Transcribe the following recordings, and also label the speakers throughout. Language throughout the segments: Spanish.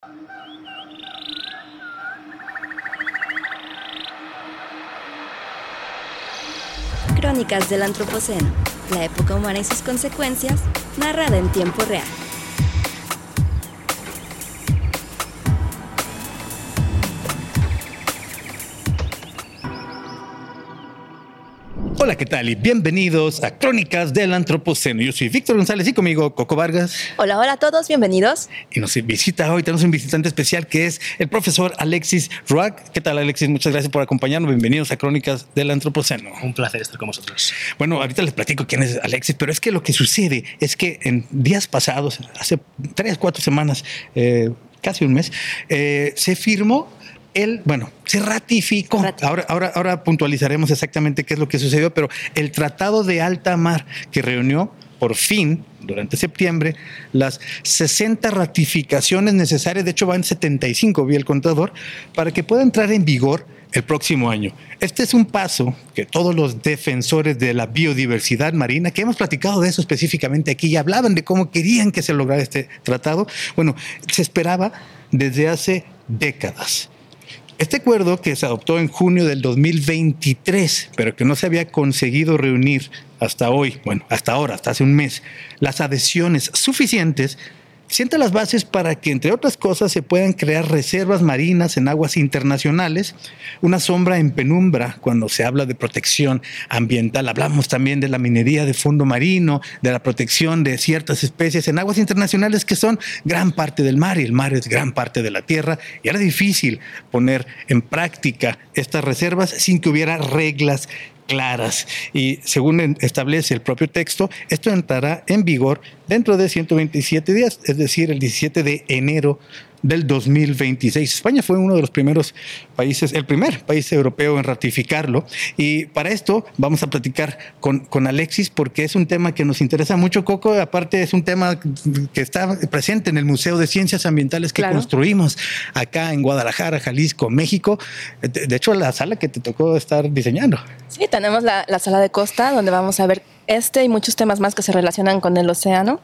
Speaker 1: Crónicas del Antropoceno, la época humana y sus consecuencias, narrada en tiempo real.
Speaker 2: Hola, ¿qué tal? Y bienvenidos a Crónicas del Antropoceno. Yo soy Víctor González y conmigo Coco Vargas.
Speaker 1: Hola, hola a todos, bienvenidos.
Speaker 2: Y nos visita hoy, tenemos un visitante especial que es el profesor Alexis Ruach. ¿Qué tal, Alexis? Muchas gracias por acompañarnos. Bienvenidos a Crónicas del Antropoceno.
Speaker 3: Un placer estar con vosotros.
Speaker 2: Bueno, ahorita les platico quién es Alexis, pero es que lo que sucede es que en días pasados, hace 3-4 semanas, casi un mes, se firmó se ratificó. Ahora puntualizaremos exactamente qué es lo que sucedió, pero el Tratado de Alta Mar que reunió por fin, durante septiembre, las 60 ratificaciones necesarias, de hecho van 75, vi el contador, para que pueda entrar en vigor el próximo año. Este es un paso que todos los defensores de la biodiversidad marina, que hemos platicado de eso específicamente aquí, y hablaban de cómo querían que se lograra este tratado, bueno, se esperaba desde hace décadas. Este acuerdo, que se adoptó en junio del 2023, pero que no se había conseguido reunir hasta hoy, hasta hace un mes, las adhesiones suficientes, sienta las bases para que, entre otras cosas, se puedan crear reservas marinas en aguas internacionales, una sombra en penumbra cuando se habla de protección ambiental. Hablamos también de la minería de fondo marino, de la protección de ciertas especies en aguas internacionales que son gran parte del mar, y el mar es gran parte de la tierra, y era difícil poner en práctica estas reservas sin que hubiera reglas claras. Y según establece el propio texto, esto entrará en vigor dentro de 127 días, es decir, el 17 de enero del 2026. España fue uno de los primeros países, el primer país europeo en ratificarlo. Y para esto vamos a platicar con Alexis, porque es un tema que nos interesa mucho, Coco. Aparte, es un tema que está presente en el Museo de Ciencias Ambientales que construimos acá en Guadalajara, Jalisco, México. De hecho, la sala que te tocó estar diseñando.
Speaker 4: Sí, tenemos la sala de costa, donde vamos a ver y muchos temas más que se relacionan con el océano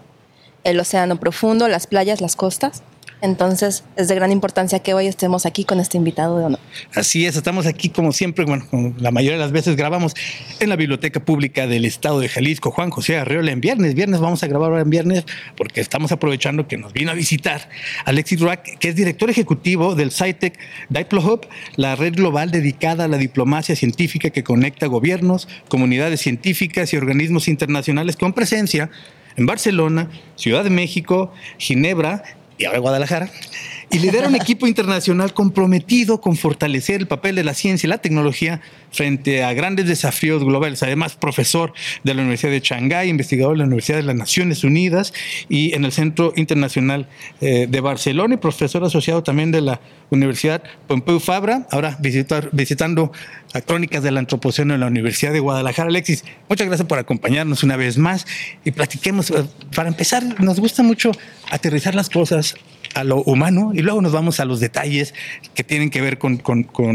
Speaker 4: profundo, las playas, las costas. Entonces, es de gran importancia que hoy estemos aquí con este invitado de honor.
Speaker 2: Así es, estamos aquí como siempre, como la mayoría de las veces grabamos en la Biblioteca Pública del Estado de Jalisco, Juan José Arreola, en viernes. Vamos a grabar ahora en viernes porque estamos aprovechando que nos vino a visitar Alexis Ruach, que es director ejecutivo del SciTech DiploHub, la red global dedicada a la diplomacia científica que conecta gobiernos, comunidades científicas y organismos internacionales con presencia en Barcelona, Ciudad de México, Ginebra y ahora Guadalajara, y lidera un equipo internacional comprometido con fortalecer el papel de la ciencia y la tecnología frente a grandes desafíos globales. Además, profesor de la Universidad de Shanghái, investigador de la Universidad de las Naciones Unidas y en el Centro Internacional de Barcelona, y profesor asociado también de la Universidad Pompeu Fabra, ahora visitando a Crónicas del Antropoceno en la Universidad de Guadalajara. Alexis, muchas gracias por acompañarnos una vez más y platiquemos. Para empezar, nos gusta mucho aterrizar las cosas a lo humano y luego nos vamos a los detalles que tienen que ver con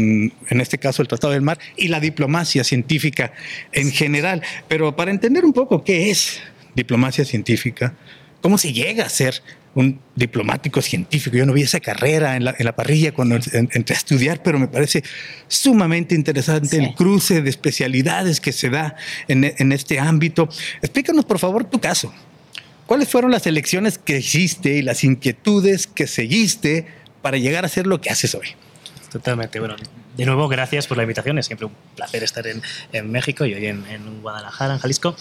Speaker 2: en este caso, el Tratado del Mar y la diplomacia científica en general. Pero para entender un poco qué es diplomacia científica, cómo se llega a ser un diplomático científico. Yo no vi esa carrera en la parrilla cuando entré a estudiar, pero me parece sumamente interesante el cruce de especialidades que se da en este ámbito. Explícanos, por favor, tu caso. ¿Cuáles fueron las elecciones que hiciste y las inquietudes que seguiste para llegar a ser lo que haces hoy?
Speaker 3: Totalmente. Bueno, de nuevo, gracias por la invitación. Es siempre un placer estar en México y hoy en Guadalajara, en Jalisco.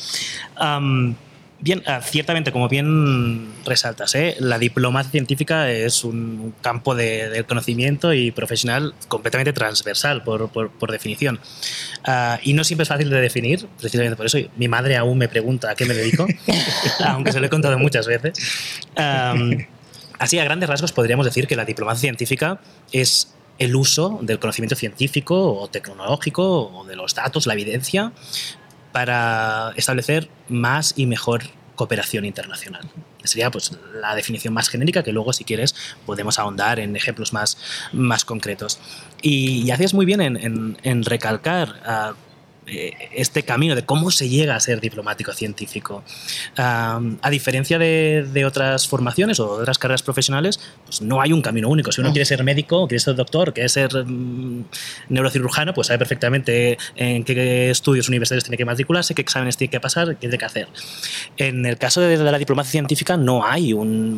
Speaker 3: Bien, ciertamente, como bien resaltas, la diplomacia científica es un campo del conocimiento y profesional completamente transversal, por definición. Y no siempre es fácil de definir, precisamente por eso. Mi madre aún me pregunta a qué me dedico, aunque se lo he contado muchas veces. Así, a grandes rasgos, podríamos decir que la diplomacia científica es el uso del conocimiento científico o tecnológico o de los datos, la evidencia, para establecer más y mejor cooperación internacional. Sería pues la definición más genérica, que luego, si quieres, podemos ahondar en ejemplos más concretos. Y hacías muy bien en recalcar este camino de cómo se llega a ser diplomático científico. A diferencia de otras formaciones o de otras carreras profesionales, pues no hay un camino único. Si uno quiere ser médico, quiere ser doctor, quiere ser neurocirujano, pues sabe perfectamente en qué estudios universitarios tiene que matricularse, qué exámenes tiene que pasar, qué tiene que hacer. En el caso de la diplomacia científica no hay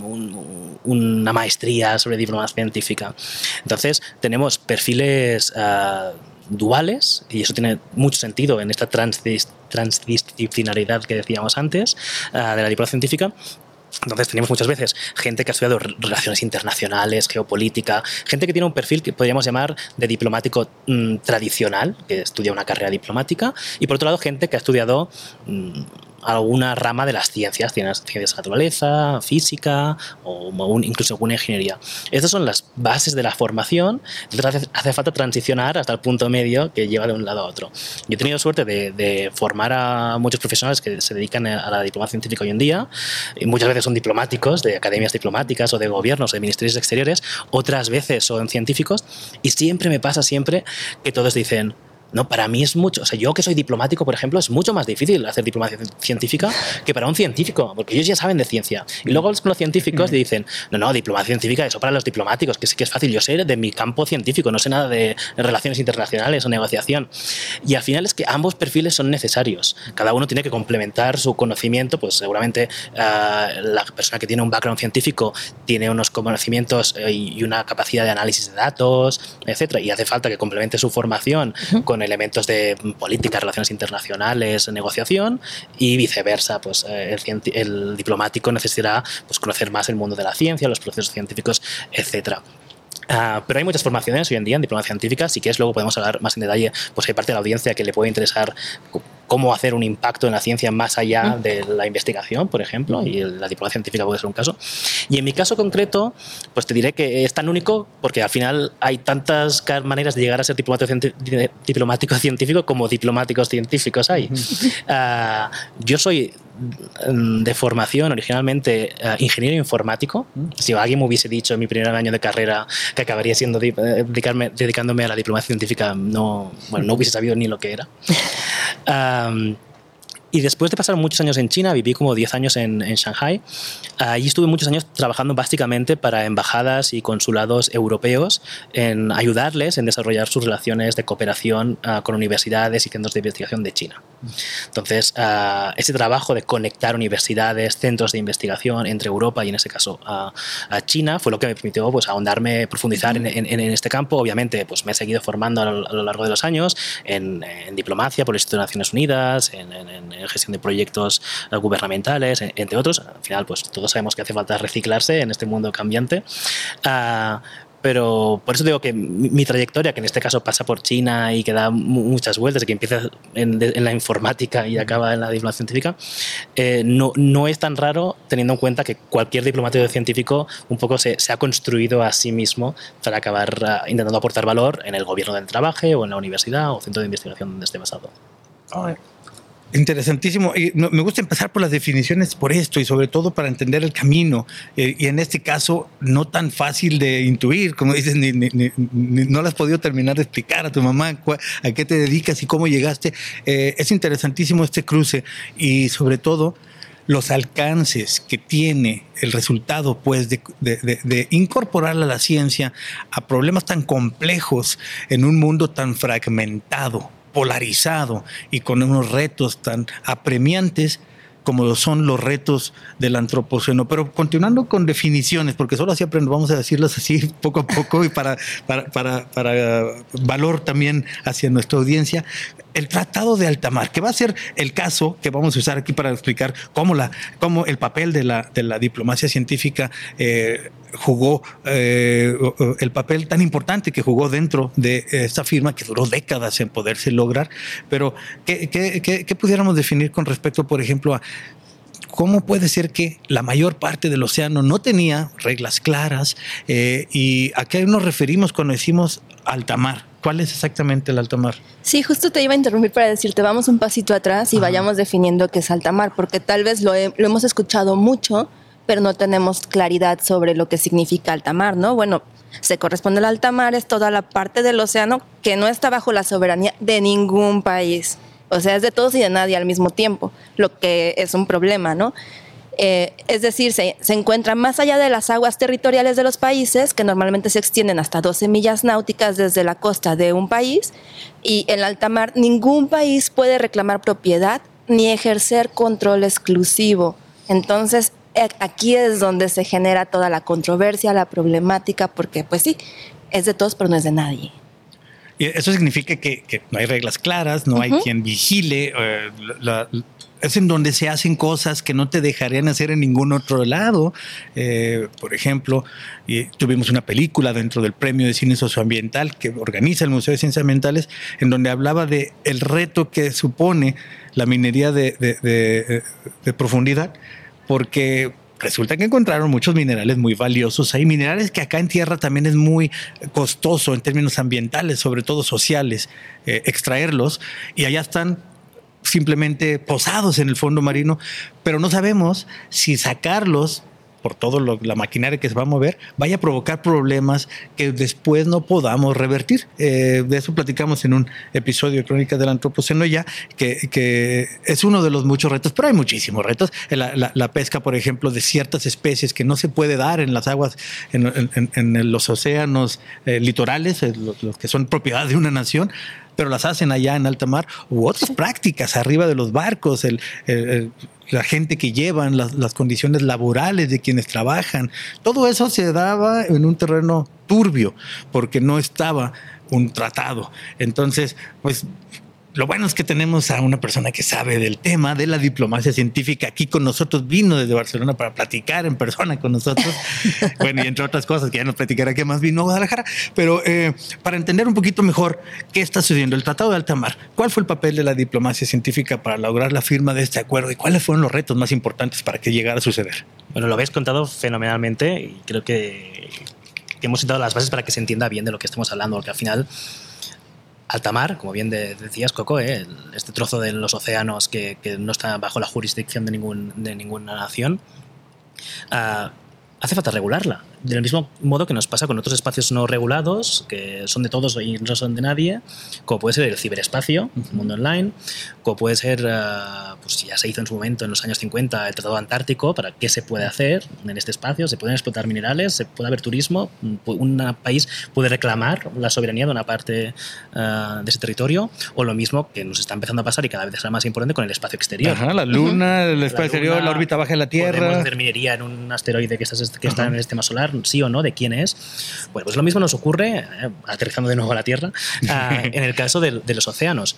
Speaker 3: una maestría sobre diplomacia científica. Entonces tenemos perfiles duales, y eso tiene mucho sentido en esta transdisciplinaridad que decíamos antes de la diplomacia científica. Entonces tenemos muchas veces gente que ha estudiado relaciones internacionales, geopolítica, gente que tiene un perfil que podríamos llamar de diplomático tradicional, que estudia una carrera diplomática, y por otro lado gente que ha estudiado alguna rama de las ciencias de naturaleza, física o incluso alguna ingeniería. Estas son las bases de la formación, entonces hace falta transicionar hasta el punto medio que lleva de un lado a otro. Yo he tenido suerte de formar a muchos profesionales que se dedican a la diplomacia científica hoy en día, y muchas veces son diplomáticos de academias diplomáticas o de gobiernos o de ministerios exteriores, otras veces son científicos, y siempre me pasa que todos dicen: no, para mí es mucho. O sea, yo que soy diplomático, por ejemplo, es mucho más difícil hacer diplomacia científica que para un científico, porque ellos ya saben de ciencia. Y luego los científicos le dicen: no, diplomacia científica, eso para los diplomáticos, que sí que es fácil. Yo sé de mi campo científico, no sé nada de relaciones internacionales o negociación. Y al final es que ambos perfiles son necesarios. Cada uno tiene que complementar su conocimiento, pues seguramente la persona que tiene un background científico tiene unos conocimientos y una capacidad de análisis de datos, etcétera, y hace falta que complemente su formación con elementos de política, relaciones internacionales, negociación, y viceversa. Pues el diplomático necesitará pues conocer más el mundo de la ciencia, los procesos científicos, etcétera. Pero hay muchas formaciones hoy en día en diplomacia científica. Si quieres, luego podemos hablar más en detalle. Pues hay parte de la audiencia que le puede interesar cómo hacer un impacto en la ciencia más allá de la investigación, por ejemplo, y la diplomacia científica puede ser un caso. Y en mi caso concreto, pues te diré que es tan único porque al final hay tantas maneras de llegar a ser diplomático científico como diplomáticos científicos hay. Yo soy de formación originalmente ingeniero informático. Si alguien me hubiese dicho en mi primer año de carrera que acabaría siendo dedicándome a la diplomacia científica, no hubiese sabido ni lo que era. Y después de pasar muchos años en China, viví como 10 años en Shanghai. Allí estuve muchos años trabajando básicamente para embajadas y consulados europeos en ayudarles en desarrollar sus relaciones de cooperación con universidades y centros de investigación de China. Entonces, ese trabajo de conectar universidades, centros de investigación entre Europa y en ese caso a China fue lo que me permitió pues ahondarme, profundizar en este campo. Obviamente, pues me he seguido formando a lo largo de los años en diplomacia por el Instituto de Naciones Unidas, en gestión de proyectos gubernamentales, entre otros. Al final, pues todos sabemos que hace falta reciclarse en este mundo cambiante. Pero por eso digo que mi trayectoria, que en este caso pasa por China y que da muchas vueltas y que empieza en la informática y acaba en la diplomacia científica, no es tan raro teniendo en cuenta que cualquier diplomático científico un poco se ha construido a sí mismo para acabar intentando aportar valor en el gobierno donde trabaje o en la universidad o centro de investigación donde esté basado.
Speaker 2: Interesantísimo. Y me gusta empezar por las definiciones por esto y sobre todo para entender el camino. Y en este caso, no tan fácil de intuir, como dices, no lo has podido terminar de explicar a tu mamá a qué te dedicas y cómo llegaste. Es interesantísimo este cruce y sobre todo los alcances que tiene el resultado pues de incorporar a la ciencia a problemas tan complejos en un mundo tan fragmentado, polarizado y con unos retos tan apremiantes como son los retos del antropoceno. Pero continuando con definiciones, porque solo así aprendemos, vamos a decirlas así poco a poco y para valor también hacia nuestra audiencia. El Tratado de Alta Mar, que va a ser el caso que vamos a usar aquí para explicar cómo el papel de la diplomacia científica jugó el papel tan importante que jugó dentro de esta firma que duró décadas en poderse lograr. Pero ¿qué pudiéramos definir con respecto, por ejemplo, a cómo puede ser que la mayor parte del océano no tenía reglas claras? ¿Y a qué nos referimos cuando decimos alta mar? ¿Cuál es exactamente el alta mar? Sí,
Speaker 4: justo te iba a interrumpir para decirte, vamos un pasito atrás y vayamos definiendo qué es alta mar, porque tal vez lo hemos escuchado mucho, pero no tenemos claridad sobre lo que significa alta mar, ¿no? Bueno, se corresponde al alta mar, es toda la parte del océano que no está bajo la soberanía de ningún país. O sea, es de todos y de nadie al mismo tiempo, lo que es un problema, ¿no? Es decir, se encuentra más allá de las aguas territoriales de los países, que normalmente se extienden hasta 12 millas náuticas desde la costa de un país, y en la alta mar ningún país puede reclamar propiedad ni ejercer control exclusivo. Entonces, aquí es donde se genera toda la controversia, la problemática, porque pues sí, es de todos, pero no es de nadie.
Speaker 2: Y eso significa que no hay reglas claras, no hay quien vigile. Es en donde se hacen cosas que no te dejarían hacer en ningún otro lado. Por ejemplo, tuvimos una película dentro del Premio de Cine Socioambiental que organiza el Museo de Ciencias Ambientales, en donde hablaba de el reto que supone la minería de profundidad, porque resulta que encontraron muchos minerales muy valiosos. Hay minerales que acá en tierra también es muy costoso en términos ambientales, sobre todo sociales, extraerlos, y allá están simplemente posados en el fondo marino, pero no sabemos si sacarlos por todo la maquinaria que se va a mover vaya a provocar problemas que después no podamos revertir. De eso platicamos en un episodio de Crónicas del Antropoceno ya, que es uno de los muchos retos, pero hay muchísimos retos. La pesca, por ejemplo, de ciertas especies que no se puede dar en las aguas, en los océanos litorales, los que son propiedad de una nación, pero las hacen allá en alta mar, u otras prácticas arriba de los barcos, la gente que llevan, las condiciones laborales de quienes trabajan. Todo eso se daba en un terreno turbio porque no estaba un tratado. Entonces, pues lo bueno es que tenemos a una persona que sabe del tema de la diplomacia científica aquí con nosotros, vino desde Barcelona para platicar en persona con nosotros. Bueno, y entre otras cosas que ya nos platicará que más vino a Guadalajara, pero para entender un poquito mejor qué está sucediendo el Tratado de Alta Mar, ¿cuál fue el papel de la diplomacia científica para lograr la firma de este acuerdo y cuáles fueron los retos más importantes para que llegara a suceder?
Speaker 3: Bueno, lo habéis contado fenomenalmente y creo que hemos sentado las bases para que se entienda bien de lo que estamos hablando, porque al final alta mar, como bien decías, Coco, este trozo de los océanos que no está bajo la jurisdicción de ninguna nación, hace falta regularla. Del mismo modo que nos pasa con otros espacios no regulados, que son de todos y no son de nadie, como puede ser el ciberespacio, el mundo online, como puede ser, pues ya se hizo en su momento, en los años 50, el Tratado Antártico, para qué se puede hacer en este espacio, se pueden explotar minerales, se puede haber turismo, un país puede reclamar la soberanía de una parte de ese territorio, o lo mismo que nos está empezando a pasar y cada vez será más importante con el espacio exterior.
Speaker 2: Ajá, la Luna, el espacio exterior, la órbita baja de la Tierra.
Speaker 3: Podemos hacer minería en un asteroide que está en el sistema solar, sí o no, de quién es. Bueno, pues lo mismo nos ocurre, aterrizando de nuevo a la Tierra, en el caso de los océanos.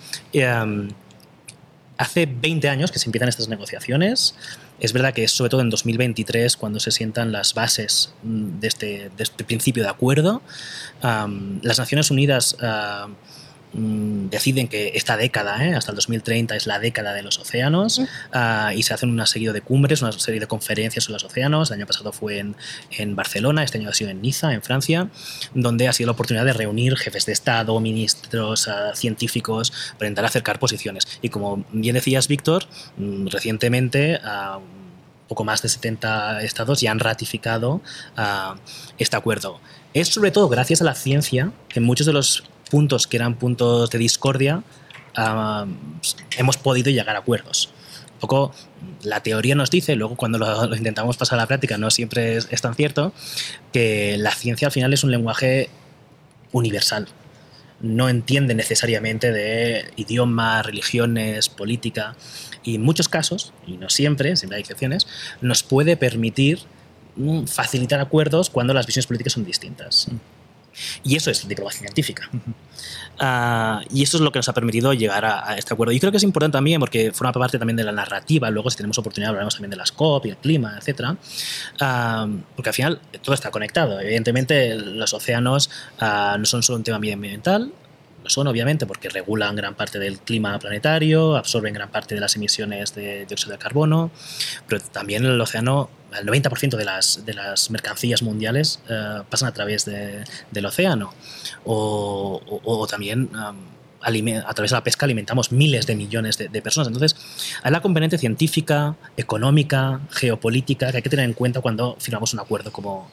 Speaker 3: Hace 20 años que se empiezan estas negociaciones. Es verdad que es sobre todo en 2023 cuando se sientan las bases de este principio de acuerdo. Las Naciones Unidas deciden que esta década, hasta el 2030, es la década de los océanos, y se hacen una serie de cumbres, una serie de conferencias sobre los océanos. El año pasado fue en Barcelona, este año ha sido en Niza, en Francia, donde ha sido la oportunidad de reunir jefes de Estado, ministros, científicos, para intentar acercar posiciones. Y como bien decías, Víctor, recientemente poco más de 70 estados ya han ratificado este acuerdo. Es sobre todo gracias a la ciencia que muchos de los puntos que eran puntos de discordia hemos podido llegar a acuerdos. Un poco la teoría nos dice, luego cuando lo intentamos pasar a la práctica no siempre es tan cierto, que la ciencia al final es un lenguaje universal. No entiende necesariamente de idioma, religiones, política, y en muchos casos, y no siempre hay excepciones, nos puede permitir facilitar acuerdos cuando las visiones políticas son distintas. Y eso es diplomacia científica. Y eso es lo que nos ha permitido llegar a este acuerdo. Y creo que es importante también porque forma parte también de la narrativa. Luego, si tenemos oportunidad, hablaremos también de las COP y el clima, etc. Porque al final todo está conectado. Evidentemente, los océanos no son solo un tema medioambiental. Lo son, obviamente, porque regulan gran parte del clima planetario, absorben gran parte de las emisiones de dióxido de carbono, pero también el océano, el 90% de las mercancías mundiales pasan a través del océano. O también a través de la pesca alimentamos miles de millones de personas. Entonces, hay la componente científica, económica, geopolítica que hay que tener en cuenta cuando firmamos un acuerdo como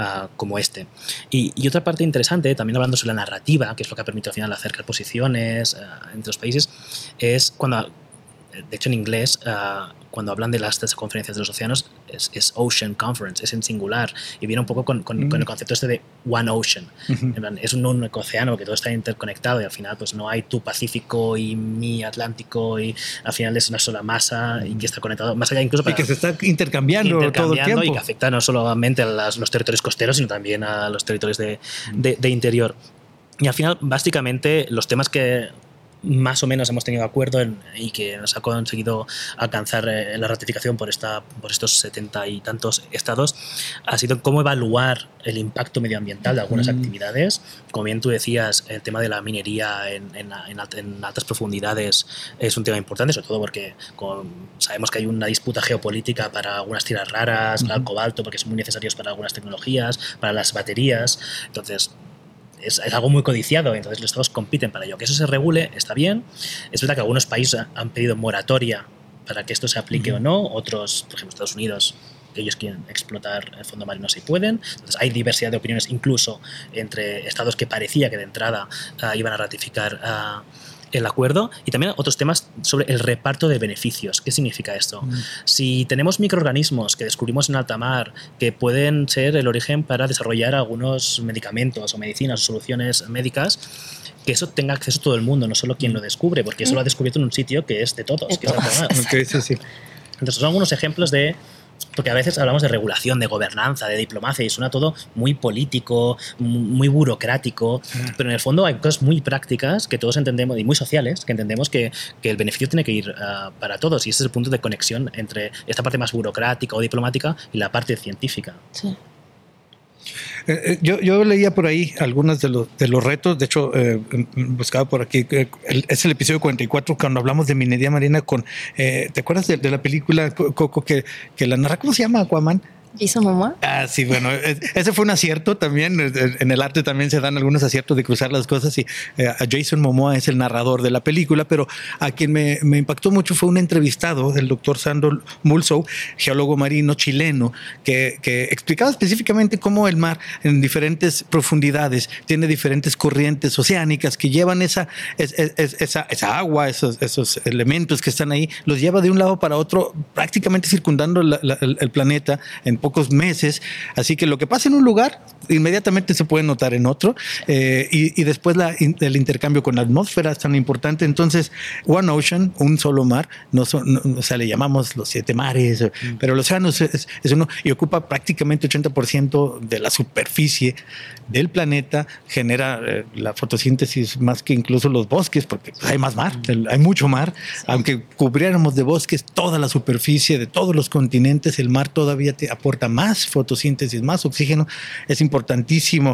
Speaker 3: este. Y otra parte interesante, también hablando sobre la narrativa, que es lo que ha permitido al final acercar posiciones entre los países, es cuando, de hecho en inglés, cuando hablan de las conferencias de los océanos, es Ocean Conference, es en singular, y viene un poco con el concepto este de One Ocean. En plan, es un único océano que todo está interconectado y al final pues no hay tu Pacífico y mi Atlántico, y al final es una sola masa y que está conectado más allá incluso
Speaker 2: y que se está intercambiando todo el tiempo
Speaker 3: y que afecta no solamente a los territorios costeros sino también a los territorios de interior. Y al final básicamente los temas que más o menos hemos tenido acuerdo y que nos ha conseguido alcanzar la ratificación por estos 70 y tantos estados ha sido cómo evaluar el impacto medioambiental de algunas actividades. Como bien tú decías, el tema de la minería en altas profundidades es un tema importante, sobre todo porque sabemos que hay una disputa geopolítica para algunas tierras raras, para el cobalto, porque son muy necesarios para algunas tecnologías, para las baterías. Entonces, es algo muy codiciado, entonces los estados compiten para ello. Que eso se regule está bien. Es verdad que algunos países han pedido moratoria para que esto se aplique o no. Otros, por ejemplo, Estados Unidos, que ellos quieren explotar el fondo marino si pueden. Entonces hay diversidad de opiniones incluso entre estados que parecía que de entrada iban a ratificar el acuerdo. Y también otros temas sobre el reparto de beneficios. ¿Qué significa esto? Si tenemos microorganismos que descubrimos en alta mar que pueden ser el origen para desarrollar algunos medicamentos o medicinas o soluciones médicas, que eso tenga acceso todo el mundo, no solo quien lo descubre, porque eso lo ha descubierto en un sitio que es de todos, que es alta mar.
Speaker 2: Okay, sí.
Speaker 3: Entonces son algunos ejemplos de... Porque a veces hablamos de regulación, de gobernanza, de diplomacia y suena todo muy político, muy burocrático, pero en el fondo hay cosas muy prácticas que todos entendemos y muy sociales, que entendemos que el beneficio tiene que ir para todos, y ese es el punto de conexión entre esta parte más burocrática o diplomática y la parte científica.
Speaker 4: Sí.
Speaker 2: Yo leía por ahí algunos de los retos. De hecho, buscaba por aquí, es el episodio 44 cuando hablamos de minería marina con, ¿te acuerdas de la película Coco que la narra? ¿Cómo se llama? Aquaman.
Speaker 4: ¿Jason Momoa?
Speaker 2: Sí, bueno, ese fue un acierto también. En el arte también se dan algunos aciertos de cruzar las cosas y a Jason Momoa es el narrador de la película, pero a quien me impactó mucho fue un entrevistado, el doctor Sándor Mulsow, geólogo marino chileno, que explicaba específicamente cómo el mar en diferentes profundidades tiene diferentes corrientes oceánicas que llevan esa agua, esos elementos que están ahí, los lleva de un lado para otro, prácticamente circundando el planeta en pocos meses, así que lo que pasa en un lugar inmediatamente se puede notar en otro, y después el intercambio con la atmósfera es tan importante. Entonces, One Ocean, un solo mar, o sea, le llamamos los 7 mares, pero el océano es uno y ocupa prácticamente 80% de la superficie del planeta, genera la fotosíntesis más que incluso los bosques, porque hay más mar, hay mucho mar. Aunque cubriéramos de bosques toda la superficie de todos los continentes, el mar todavía te aporta más fotosíntesis, más oxígeno. Es importantísimo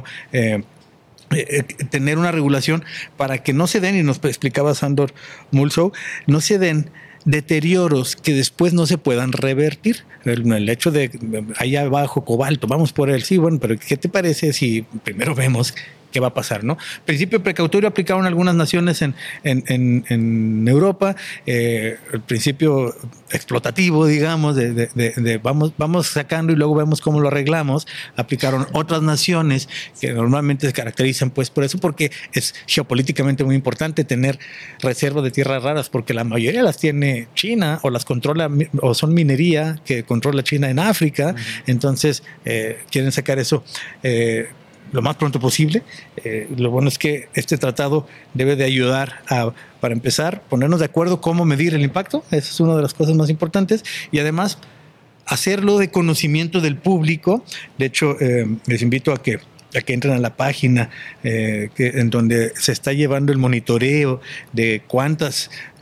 Speaker 2: tener una regulación para que no se den, y nos explicaba Sándor Mulsow, no se den deterioros que después no se puedan revertir. El hecho de allá abajo cobalto, vamos por él, sí, bueno, pero ¿qué te parece si primero vemos qué va a pasar, ¿no? Principio precautorio aplicado en algunas naciones en Europa, el principio explotativo, digamos, de vamos sacando y luego vemos cómo lo arreglamos, aplicaron otras naciones que normalmente se caracterizan pues por eso, porque es geopolíticamente muy importante tener reservas de tierras raras, porque la mayoría las tiene China o las controla, o son minería que controla China en África. Entonces quieren sacar eso lo más pronto posible. Lo bueno es que este tratado debe de ayudar para empezar, ponernos de acuerdo cómo medir el impacto. Esa es una de las cosas más importantes, y además hacerlo de conocimiento del público. De hecho, les invito a que entren a la página en donde se está llevando el monitoreo de cuántas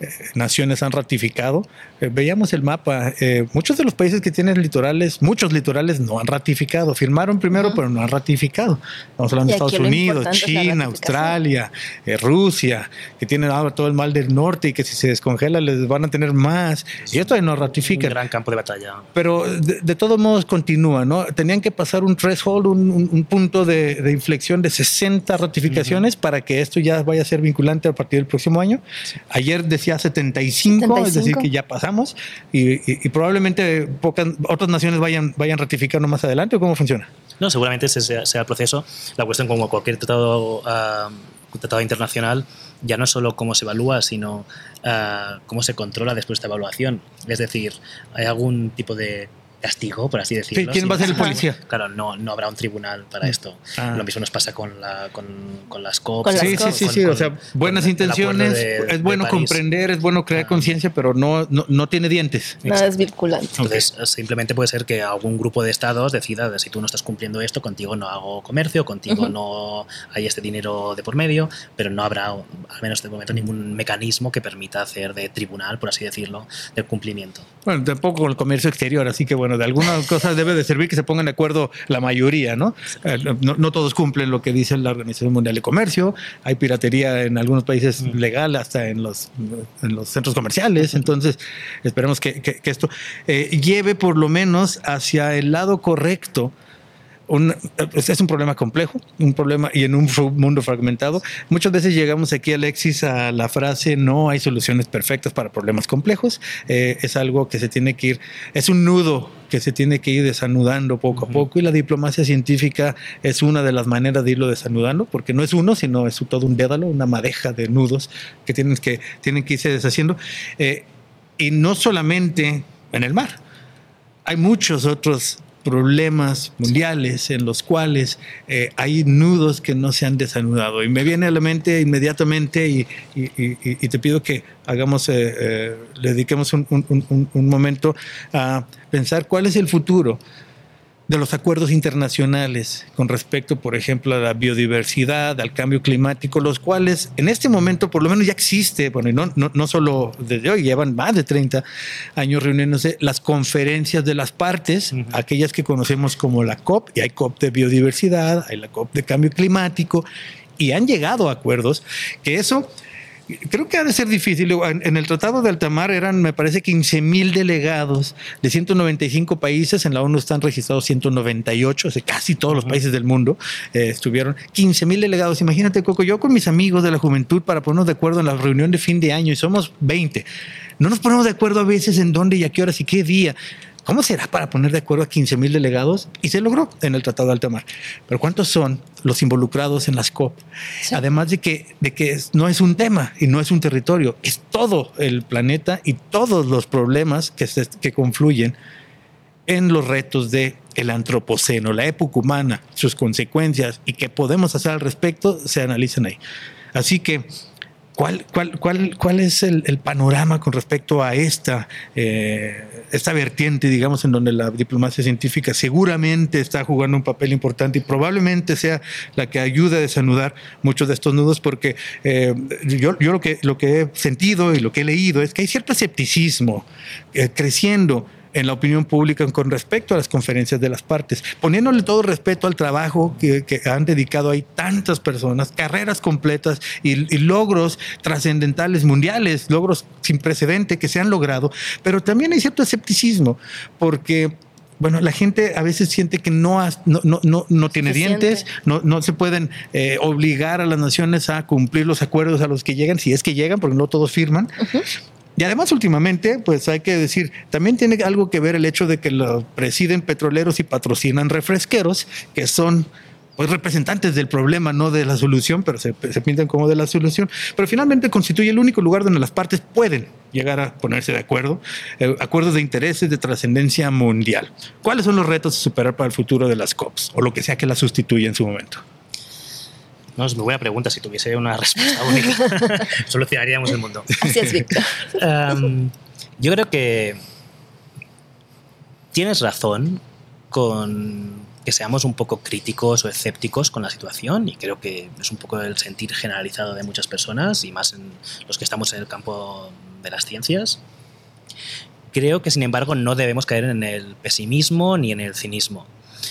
Speaker 2: naciones han ratificado. Veíamos el mapa. Muchos de los países que tienen litorales, muchos litorales no han ratificado. Firmaron primero, pero no han ratificado. Estamos hablando de Estados Unidos, China, Australia, Rusia, que tienen ahora todo el mar del norte y que si se descongela les van a tener más. Y esto no ratifican.
Speaker 3: Un gran campo de batalla.
Speaker 2: Pero de todos modos continúa, ¿no? Tenían que pasar un threshold, un punto de inflexión de 60 ratificaciones para que esto ya vaya a ser vinculante a partir del próximo año. Sí. Ayer decía 75, es decir, que ya pasamos y probablemente otras naciones vayan ratificando más adelante. ¿O cómo funciona?
Speaker 3: No, seguramente ese sea el proceso. La cuestión, como cualquier tratado internacional, ya no solo cómo se evalúa, sino cómo se controla después de esta evaluación. Es decir, ¿hay algún tipo de castigo, por así decirlo?
Speaker 2: ¿Quién va a ser el policía?
Speaker 3: Claro, no habrá un tribunal para esto. Lo mismo nos pasa con las COP.
Speaker 2: Sí. O sea, buenas intenciones, es bueno comprender, es bueno crear conciencia, pero no tiene dientes.
Speaker 4: Nada es vinculante.
Speaker 3: Entonces, simplemente puede ser que algún grupo de estados decida, si tú no estás cumpliendo esto, contigo no hago comercio, contigo no hay este dinero de por medio, pero no habrá, al menos de momento, ningún mecanismo que permita hacer de tribunal, por así decirlo, del cumplimiento.
Speaker 2: Bueno, tampoco con el comercio exterior, así que bueno, de algunas cosas debe de servir que se pongan de acuerdo la mayoría, ¿no? No todos cumplen lo que dice la Organización Mundial de Comercio, hay piratería en algunos países legal, hasta en los centros comerciales, entonces esperemos que esto lleve por lo menos hacia el lado correcto. Es un problema complejo, un problema y en un mundo fragmentado. Muchas veces llegamos aquí, Alexis, a la frase no hay soluciones perfectas para problemas complejos. Es algo que se tiene que ir, es un nudo que se tiene que ir desanudando poco a poco, y la diplomacia científica es una de las maneras de irlo desanudando, porque no es uno, sino es todo un dédalo, una madeja de nudos que tienen que irse deshaciendo. Y no solamente en el mar, hay muchos otros problemas mundiales en los cuales hay nudos que no se han desanudado. Y me viene a la mente inmediatamente y te pido que hagamos, le dediquemos un momento a pensar cuál es el futuro de los acuerdos internacionales con respecto, por ejemplo, a la biodiversidad, al cambio climático, los cuales en este momento por lo menos ya existe, bueno, no solo desde hoy, llevan más de 30 años reuniéndose las conferencias de las partes, aquellas que conocemos como la COP, y hay COP de biodiversidad, hay la COP de cambio climático, y han llegado a acuerdos que eso creo que ha de ser difícil. En el Tratado de Altamar eran, me parece, 15,000 delegados de 195 países. En la ONU están registrados 198, o sea, casi todos los países del mundo estuvieron. 15,000 delegados. Imagínate, Coco, yo con mis amigos de la juventud para ponernos de acuerdo en la reunión de fin de año, y somos 20. No nos ponemos de acuerdo a veces en dónde y a qué horas y qué día. ¿Cómo será para poner de acuerdo a 15,000 delegados? Y se logró en el Tratado de Altamar. Pero ¿cuántos son los involucrados en las COP? Sí. Además de que no es un tema y no es un territorio, es todo el planeta y todos los problemas que confluyen en los retos del antropoceno, la época humana, sus consecuencias y qué podemos hacer al respecto, se analizan ahí. Así que, ¿cuál es el panorama con respecto a esta vertiente, digamos, en donde la diplomacia científica seguramente está jugando un papel importante y probablemente sea la que ayude a desanudar muchos de estos nudos? Porque yo lo que he sentido y lo que he leído es que hay cierto escepticismo creciendo en la opinión pública con respecto a las conferencias de las partes, poniéndole todo respeto al trabajo que han dedicado ahí tantas personas, carreras completas y logros trascendentales mundiales, logros sin precedente que se han logrado, pero también hay cierto escepticismo porque, bueno, la gente a veces siente que no tiene dientes, no se pueden obligar a las naciones a cumplir los acuerdos a los que llegan, si es que llegan, porque no todos firman. Y además, últimamente, pues hay que decir, también tiene algo que ver el hecho de que lo presiden petroleros y patrocinan refresqueros, que son pues representantes del problema, no de la solución, pero se pintan como de la solución. Pero finalmente constituye el único lugar donde las partes pueden llegar a ponerse de acuerdo, acuerdos de intereses de trascendencia mundial. ¿Cuáles son los retos a superar para el futuro de las COPs o lo que sea que las sustituya en su momento?
Speaker 3: No, es muy buena pregunta. Si tuviese una respuesta única, solucionaríamos el mundo.
Speaker 4: Así es, Víctor.
Speaker 3: Yo creo que tienes razón con que seamos un poco críticos o escépticos con la situación, y creo que es un poco el sentir generalizado de muchas personas y más en los que estamos en el campo de las ciencias. Creo que, sin embargo, no debemos caer en el pesimismo ni en el cinismo.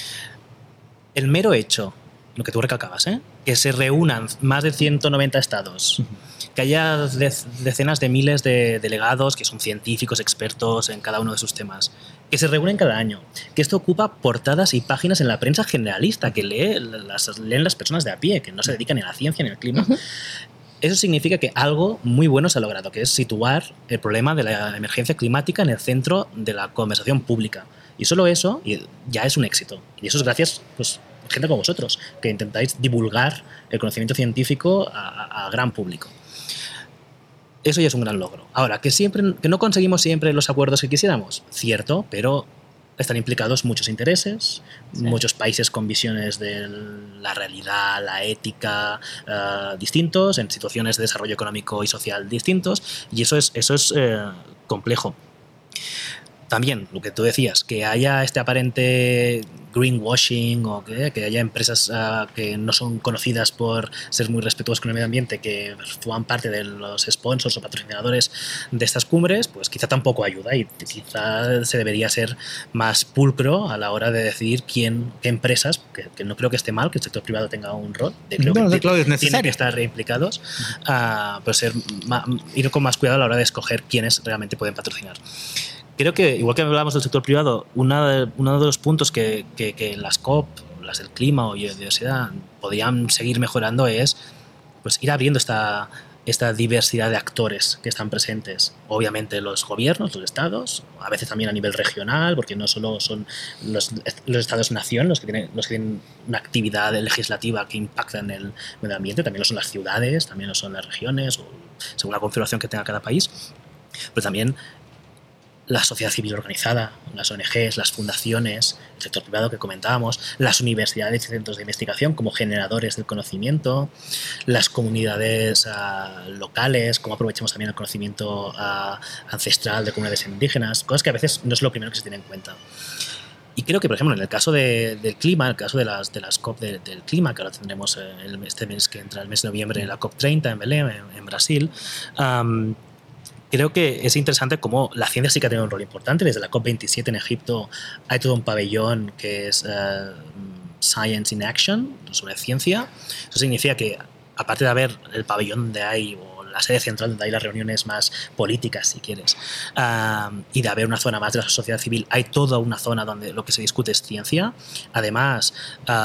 Speaker 3: El mero hecho, lo que tú recalcabas, que se reúnan más de 190 estados, que haya decenas de miles de delegados que son científicos, expertos en cada uno de sus temas, que se reúnen cada año, que esto ocupa portadas y páginas en la prensa generalista, que leen las personas de a pie, que no se dedican ni a la ciencia ni al clima. Eso significa que algo muy bueno se ha logrado, que es situar el problema de la emergencia climática en el centro de la conversación pública. Y solo eso ya es un éxito. Y eso es gracias, pues, gente como vosotros, que intentáis divulgar el conocimiento científico a gran público. Eso ya es un gran logro. Ahora, que no conseguimos siempre los acuerdos que quisiéramos, cierto, pero están implicados muchos intereses, muchos países con visiones de la realidad, la ética, distintos, en situaciones de desarrollo económico y social distintos, y eso es complejo. También, lo que tú decías, que haya este aparente greenwashing o que haya empresas que no son conocidas por ser muy respetuosas con el medio ambiente, que forman parte de los sponsors o patrocinadores de estas cumbres, pues quizá tampoco ayuda, y quizá se debería ser más pulcro a la hora de decidir qué empresas, que no creo que esté mal que el sector privado tenga un rol, creo que tienen que estar implicados, pero ir con más cuidado a la hora de escoger quiénes realmente pueden patrocinar. Creo que, igual que hablábamos del sector privado, uno de los puntos que las COP, las del clima o biodiversidad, podrían seguir mejorando es, pues, ir abriendo esta diversidad de actores que están presentes. Obviamente los gobiernos, los estados, a veces también a nivel regional, porque no solo son los estados-nación los que tienen una actividad legislativa que impacta en el medio ambiente, también lo son las ciudades, también lo son las regiones, o según la configuración que tenga cada país, pero también la sociedad civil organizada, las ONGs, las fundaciones, el sector privado que comentábamos, las universidades y centros de investigación como generadores del conocimiento, las comunidades locales, cómo aprovechamos también el conocimiento ancestral de comunidades indígenas, cosas que a veces no es lo primero que se tiene en cuenta. Y creo que, por ejemplo, en el caso del clima, en el caso de las COP del clima, que ahora tendremos este mes que entra, el mes de noviembre, la COP30 en Belém, en Brasil, creo que es interesante cómo la ciencia sí que ha tenido un rol importante. Desde la COP27 en Egipto hay todo un pabellón que es Science in Action, sobre ciencia. Eso significa que, aparte de haber el pabellón donde hay, o la sede central donde hay las reuniones más políticas, si quieres, y de haber una zona más de la sociedad civil, hay toda una zona donde lo que se discute es ciencia. Además,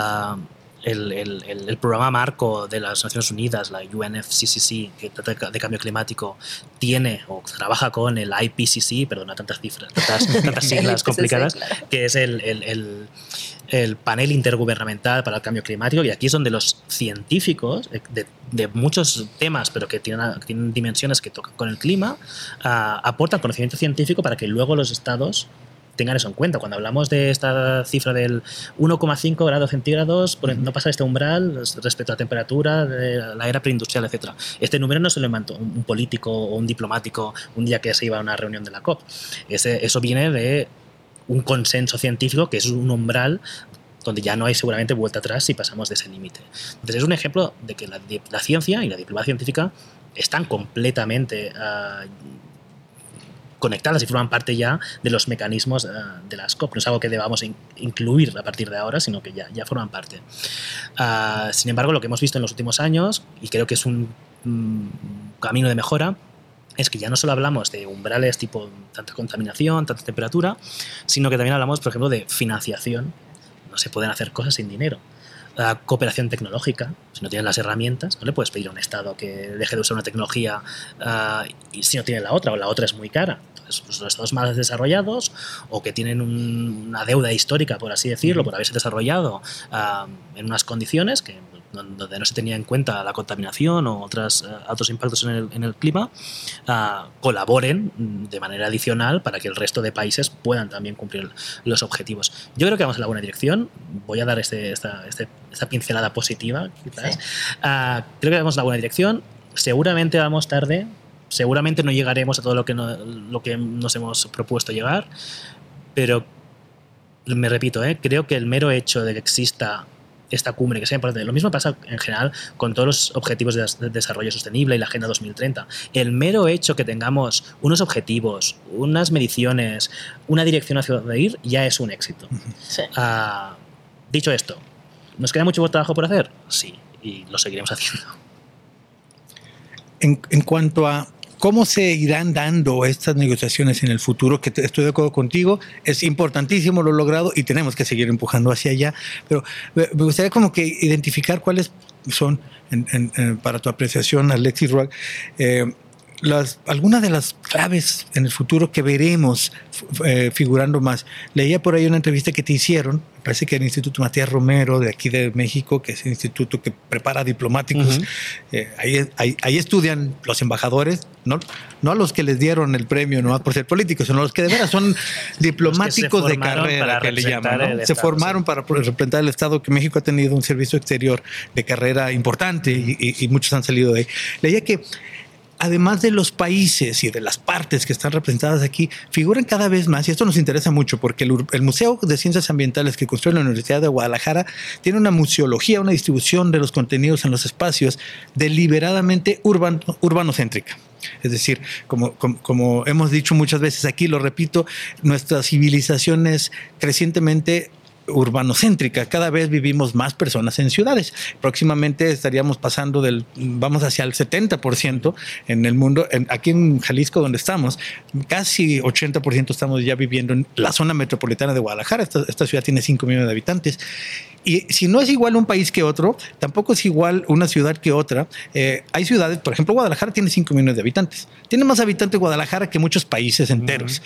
Speaker 3: el programa marco de las Naciones Unidas, la UNFCCC, que trata de cambio climático, tiene o trabaja con el IPCC, perdona, tantas siglas complicadas, claro, que es el panel intergubernamental para el cambio climático, y aquí es donde los científicos de muchos temas, pero que tienen dimensiones que tocan con el clima, aportan conocimiento científico para que luego los estados tengan eso en cuenta. Cuando hablamos de esta cifra del 1,5 grados centígrados, no pasa este umbral respecto a la temperatura de la era preindustrial, etc. Este número no se lo inventó un político o un diplomático un día que se iba a una reunión de la COP. Eso viene de un consenso científico, que es un umbral donde ya no hay seguramente vuelta atrás si pasamos de ese límite. Entonces es un ejemplo de que la ciencia y la diplomacia científica están completamente conectadas y forman parte ya de los mecanismos de las COP. No es algo que debamos incluir a partir de ahora, sino que ya forman parte. Sin embargo, lo que hemos visto en los últimos años, y creo que es un camino de mejora, es que ya no solo hablamos de umbrales tipo tanta contaminación, tanta temperatura, sino que también hablamos, por ejemplo, de financiación. No se pueden hacer cosas sin dinero. Cooperación tecnológica. Si no tienes las herramientas, no le puedes pedir a un Estado que deje de usar una tecnología y si no tiene la otra, o la otra es muy cara. Entonces, pues los Estados más desarrollados, o que tienen una deuda histórica, por así decirlo, por haberse desarrollado en unas condiciones donde no se tenía en cuenta la contaminación o otros impactos en el clima, colaboren de manera adicional para que el resto de países puedan también cumplir los objetivos. Yo creo que vamos en la buena dirección. Voy a dar esta pincelada positiva, quizás. Sí. Creo que vamos en la buena dirección. Seguramente vamos tarde. Seguramente no llegaremos a todo lo que nos hemos propuesto llegar, pero me repito, creo que el mero hecho de que exista esta cumbre, que sea importante. Lo mismo pasa en general con todos los objetivos de desarrollo sostenible y la Agenda 2030. El mero hecho que tengamos unos objetivos, unas mediciones, una dirección hacia dónde ir, ya es un éxito.
Speaker 4: Sí.
Speaker 3: Dicho esto, ¿nos queda mucho trabajo por hacer? Sí, y lo seguiremos haciendo.
Speaker 2: En cuanto a cómo se irán dando estas negociaciones en el futuro, que estoy de acuerdo contigo, es importantísimo lo logrado y tenemos que seguir empujando hacia allá, pero me gustaría como que identificar cuáles son, para tu apreciación, Alexis Roig, algunas de las claves en el futuro que veremos figurando más. Leía por ahí una entrevista que te hicieron, me parece que el Instituto Matías Romero de aquí de México, que es el instituto que prepara diplomáticos. Ahí estudian los embajadores, no a los que les dieron el premio nomás por ser políticos, sino a los que de veras son diplomáticos de carrera, que le llaman, ¿no? Se formaron para representar el Estado, que México ha tenido un servicio exterior de carrera importante y muchos han salido de ahí. Leía que además de los países y de las partes que están representadas aquí, figuran cada vez más, y esto nos interesa mucho porque el Museo de Ciencias Ambientales que construye la Universidad de Guadalajara tiene una museología, una distribución de los contenidos en los espacios deliberadamente urbanocéntrica. Es decir, como hemos dicho muchas veces aquí, lo repito, nuestra civilización es crecientemente urbanocéntrica. Cada vez vivimos más personas en ciudades. Próximamente estaríamos pasando vamos hacia el 70% en el mundo. Aquí en Jalisco, donde estamos, casi 80% estamos ya viviendo en la zona metropolitana de Guadalajara. Esta ciudad tiene 5 millones de habitantes. Y si no es igual un país que otro, tampoco es igual una ciudad que otra. Hay ciudades, por ejemplo, Guadalajara tiene 5 millones de habitantes. Tiene más habitantes Guadalajara que muchos países enteros.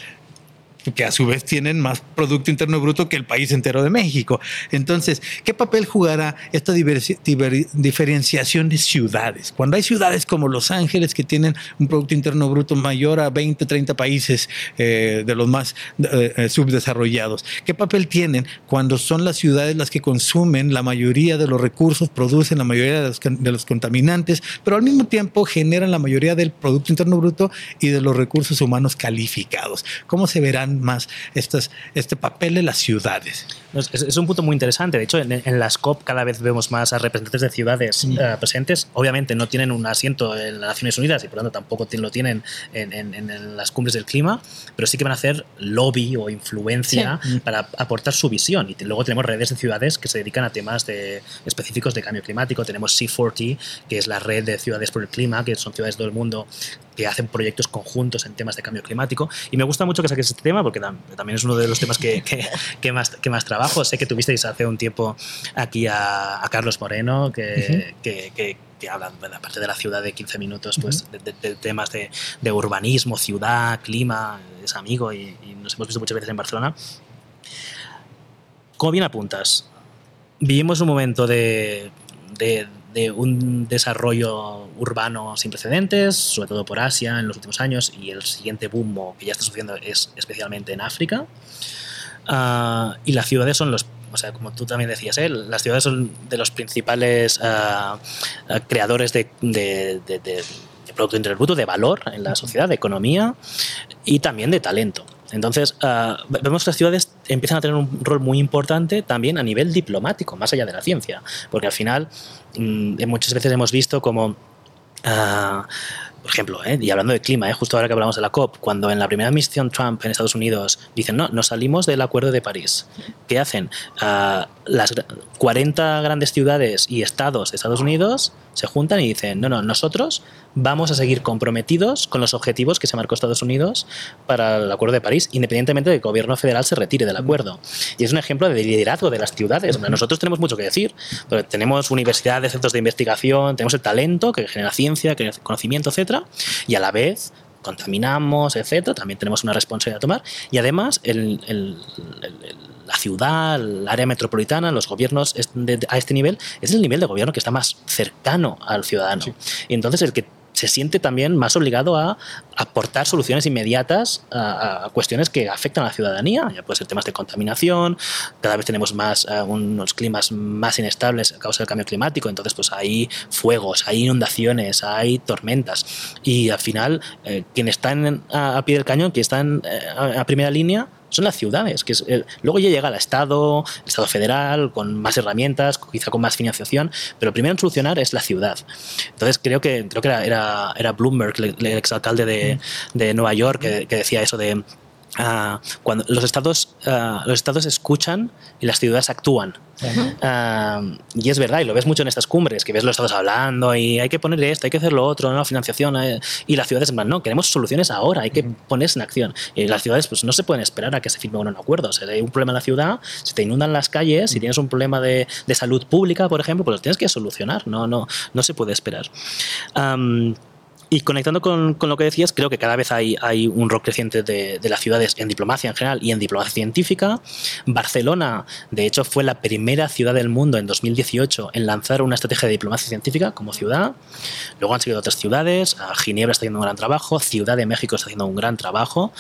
Speaker 2: Que a su vez tienen más Producto Interno Bruto que el país entero de México. Entonces, ¿qué papel jugará esta diferenciación de ciudades? Cuando hay ciudades como Los Ángeles que tienen un Producto Interno Bruto mayor a 20, 30 países de los más subdesarrollados, ¿qué papel tienen cuando son las ciudades las que consumen la mayoría de los recursos, producen la mayoría de los contaminantes, pero al mismo tiempo generan la mayoría del Producto Interno Bruto y de los recursos humanos calificados? ¿Cómo se verán más este papel de las ciudades?
Speaker 3: Es un punto muy interesante. De hecho, en las COP cada vez vemos más a representantes de ciudades presentes. Obviamente no tienen un asiento en las Naciones Unidas y por lo tanto tampoco lo tienen en las cumbres del clima, pero sí que van a hacer lobby o influencia para aportar su visión. Y luego tenemos redes de ciudades que se dedican a temas específicos de cambio climático. Tenemos C40, que es la red de ciudades por el clima, que son ciudades de todo el mundo que hacen proyectos conjuntos en temas de cambio climático. Y me gusta mucho que saques este tema porque también es uno de los temas que más trabajo. Sé que tuvisteis hace un tiempo aquí a Carlos Moreno, que habla, aparte de la ciudad de 15 minutos, pues de temas de urbanismo, ciudad, clima, es amigo y nos hemos visto muchas veces en Barcelona. Como bien apuntas, vivimos un momento de un desarrollo urbano sin precedentes, sobre todo por Asia en los últimos años, y el siguiente boom que ya está sucediendo es especialmente en África. Y las ciudades son como tú también decías, las ciudades son de los principales creadores de Producto Interno Bruto, de valor en la sociedad, de economía y también de talento. Entonces, vemos que las ciudades empiezan a tener un rol muy importante también a nivel diplomático, más allá de la ciencia, porque al final muchas veces hemos visto como por ejemplo, y hablando de clima, justo ahora que hablamos de la COP, cuando en la primera administración Trump en Estados Unidos dicen, no, nos salimos del Acuerdo de París, ¿qué hacen? Las 40 grandes ciudades y estados de Estados Unidos se juntan y dicen, no, nosotros vamos a seguir comprometidos con los objetivos que se marcó Estados Unidos para el Acuerdo de París, independientemente de que el gobierno federal se retire del acuerdo. Y es un ejemplo de liderazgo de las ciudades. Nosotros tenemos mucho que decir, pero tenemos universidades, centros de investigación, tenemos el talento que genera ciencia, que genera conocimiento, etcétera, y a la vez contaminamos, etcétera, también tenemos una responsabilidad a tomar. Y además la ciudad, el área metropolitana, los gobiernos a este nivel es el nivel de gobierno que está más cercano al ciudadano. Sí. Y entonces el que se siente también más obligado a aportar soluciones inmediatas a cuestiones que afectan a la ciudadanía. Ya puede ser temas de contaminación, cada vez tenemos más unos climas más inestables a causa del cambio climático, entonces pues hay fuegos, hay inundaciones, hay tormentas y al final quienes están a pie del cañón, quienes están a primera línea, son las ciudades. Luego ya llega el Estado federal, con más herramientas, quizá con más financiación, pero lo primero en solucionar es la ciudad. Entonces creo que era Bloomberg, el exalcalde de Nueva York, que decía eso de cuando los estados escuchan y las ciudades actúan. Y es verdad, y lo ves mucho en estas cumbres, que ves los estados hablando y hay que poner esto, hay que hacer lo otro, ¿no? Financiación, y las ciudades en plan, no, queremos soluciones ahora, hay que ponerse en acción. Y las ciudades pues no se pueden esperar a que se firme un acuerdo. O sea, si hay un problema en la ciudad, si te inundan las calles, si tienes un problema de salud pública, por ejemplo, pues lo tienes que solucionar, no se puede esperar. Y conectando con lo que decías, creo que cada vez hay un rol creciente de las ciudades en diplomacia en general y en diplomacia científica. Barcelona, de hecho, fue la primera ciudad del mundo en 2018 en lanzar una estrategia de diplomacia científica como ciudad. Luego han seguido otras ciudades. Ginebra está haciendo un gran trabajo. Ciudad de México está haciendo un gran trabajo.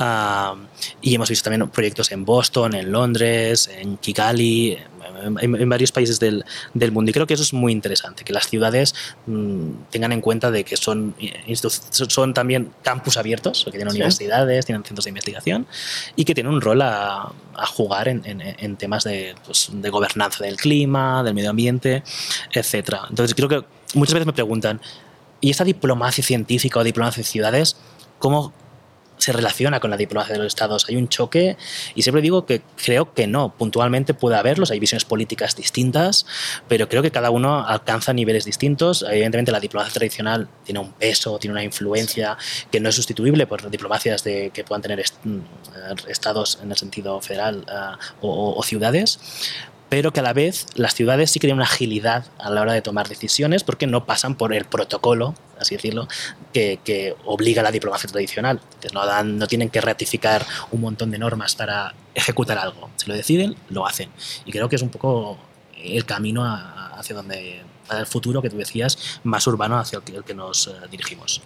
Speaker 3: Y hemos visto también proyectos en Boston, en Londres, en Kigali, en varios países del mundo. Y creo que eso es muy interesante, que las ciudades tengan en cuenta de que son también campus abiertos, que tienen universidades, tienen centros de investigación y que tienen un rol a jugar en temas de gobernanza del clima, del medio ambiente, etc. Entonces creo que muchas veces me preguntan, ¿y esta diplomacia científica o diplomacia de ciudades, cómo se relaciona con la diplomacia de los estados? ¿Hay un choque? Y siempre digo que creo que no. Puntualmente puede haberlos, hay visiones políticas distintas, pero creo que cada uno alcanza niveles distintos. Evidentemente la diplomacia tradicional tiene un peso, tiene una influencia que no es sustituible por diplomacias que puedan tener estados en el sentido federal o ciudades, pero que a la vez las ciudades sí que tienen una agilidad a la hora de tomar decisiones porque no pasan por el protocolo, así decirlo, que obliga a la diplomacia tradicional. No tienen que ratificar un montón de normas para ejecutar algo. Si lo deciden, lo hacen. Y creo que es un poco el camino hacia el futuro que tú decías, más urbano hacia el que nos dirigimos.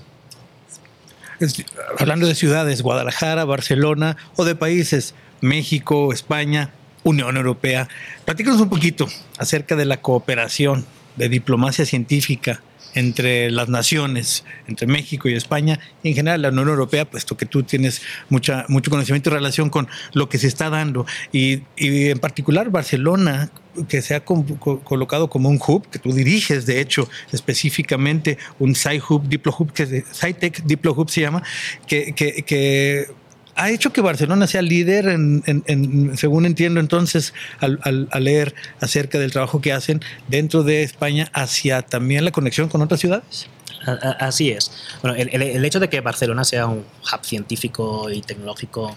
Speaker 2: Hablando de ciudades, Guadalajara, Barcelona, o de países, México, España, Unión Europea. Platícanos un poquito acerca de la cooperación de diplomacia científica entre las naciones, entre México y España, y en general la Unión Europea, puesto que tú tienes mucho conocimiento y relación con lo que se está dando. Y en particular Barcelona, que se ha colocado como un hub, que tú diriges, de hecho, específicamente un SciHub, DiploHub, que SciTech DiploHub se llama, que ha hecho que Barcelona sea líder según entiendo entonces, al leer acerca del trabajo que hacen dentro de España hacia también la conexión con otras ciudades.
Speaker 3: Así es. Bueno, el hecho de que Barcelona sea un hub científico y tecnológico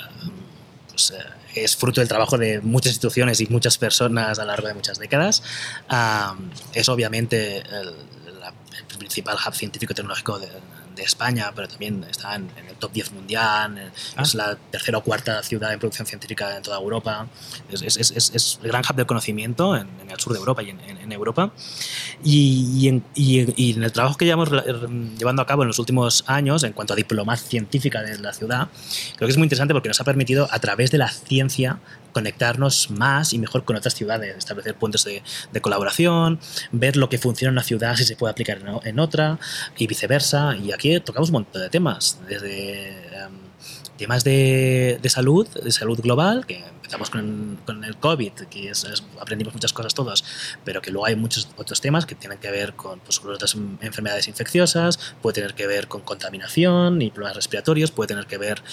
Speaker 3: es fruto del trabajo de muchas instituciones y muchas personas a lo largo de muchas décadas. Es obviamente el principal hub científico y tecnológico de España, pero también está en el top 10 mundial, es la tercera o cuarta ciudad en producción científica en toda Europa, es el gran hub del conocimiento en el sur de Europa y en Europa. Y en el trabajo que llevamos llevando a cabo en los últimos años, en cuanto a diplomacia científica de la ciudad, creo que es muy interesante porque nos ha permitido, a través de la ciencia, conectarnos más y mejor con otras ciudades, establecer puntos de colaboración, ver lo que funciona en una ciudad si se puede aplicar en otra y viceversa. Y aquí tocamos un montón de temas, desde temas de salud global, que empezamos con el COVID, que aprendimos muchas cosas todos, pero que luego hay muchos otros temas que tienen que ver con otras enfermedades infecciosas, puede tener que ver con contaminación y problemas respiratorios, puede tener que ver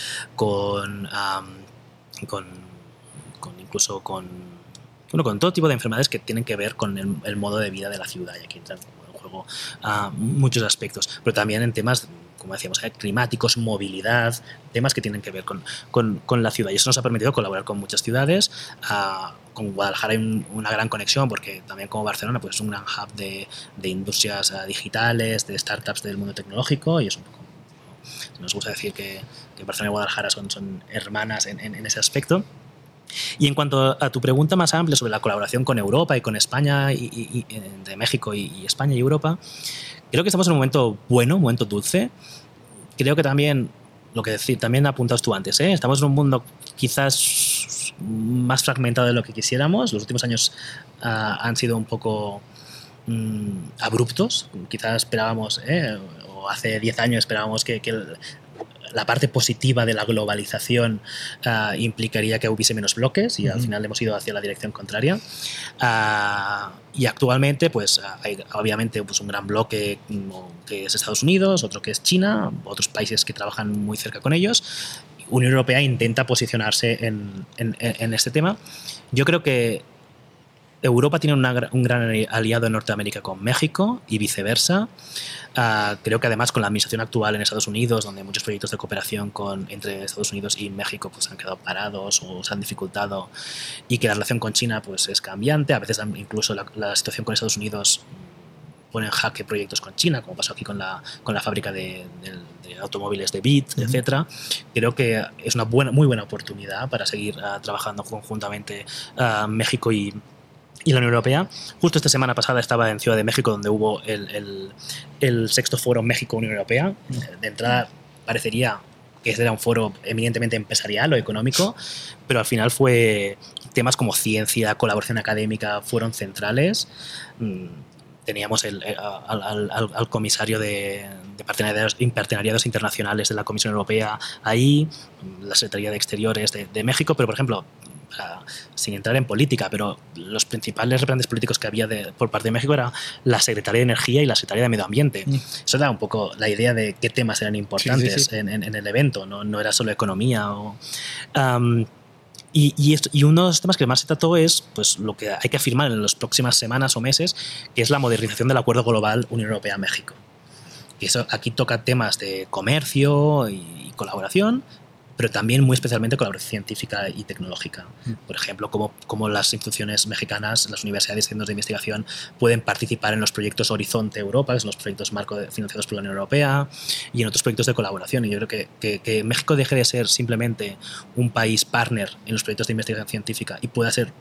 Speaker 3: incluso con todo tipo de enfermedades que tienen que ver con el modo de vida de la ciudad, y aquí entran en juego muchos aspectos, pero también en temas, como decíamos, climáticos, movilidad, temas que tienen que ver con la ciudad, y eso nos ha permitido colaborar con muchas ciudades. Con Guadalajara hay una gran conexión porque también como Barcelona pues es un gran hub de industrias digitales, de startups del mundo tecnológico, y es un poco, nos gusta decir que Barcelona y Guadalajara son hermanas en ese aspecto. Y en cuanto a tu pregunta más amplia sobre la colaboración con Europa y con España, y de México y España y Europa, creo que estamos en un momento bueno, un momento dulce. Creo que también, también apuntaste tú antes, estamos en un mundo quizás más fragmentado de lo que quisiéramos. Los últimos años han sido un poco abruptos. Quizás esperábamos, o hace 10 años esperábamos que la parte positiva de la globalización implicaría que hubiese menos bloques y al final hemos ido hacia la dirección contraria. Y actualmente pues hay obviamente pues un gran bloque que es Estados Unidos, otro que es China, otros países que trabajan muy cerca con ellos. Unión Europea intenta posicionarse en este tema. Yo creo que Europa tiene un gran aliado en Norteamérica con México y viceversa. Creo que además con la administración actual en Estados Unidos, donde muchos proyectos de cooperación entre Estados Unidos y México pues, han quedado parados o se han dificultado, y que la relación con China pues, es cambiante. A veces incluso la situación con Estados Unidos pone en jaque proyectos con China, como pasó aquí con la fábrica de automóviles de BYD, etcétera. Creo que es una muy buena oportunidad para seguir trabajando conjuntamente México y la Unión Europea. Justo esta semana pasada estaba en Ciudad de México, donde hubo el 6º Foro México-Unión Europea. De entrada parecería que ese era un foro eminentemente empresarial o económico, pero al final fue temas como ciencia, colaboración académica fueron centrales. Teníamos al comisario de partenariados internacionales de la Comisión Europea ahí, la Secretaría de Exteriores de México, pero por ejemplo, sin entrar en política, pero los principales representantes políticos que había por parte de México era la Secretaría de Energía y la Secretaría de Medio Ambiente. Eso da un poco la idea de qué temas eran importantes en el evento, no era solo economía. Y uno de los temas que más se trató es pues, lo que hay que afirmar en las próximas semanas o meses, que es la modernización del Acuerdo Global Unión Europea-México. Y eso aquí toca temas de comercio y colaboración, pero también muy especialmente colaboración científica y tecnológica. Por ejemplo, cómo las instituciones mexicanas, las universidades y centros de investigación pueden participar en los proyectos Horizonte Europa, que son los proyectos marco financiados por la Unión Europea, y en otros proyectos de colaboración. Y yo creo que México deje de ser simplemente un país partner en los proyectos de investigación científica y pueda ser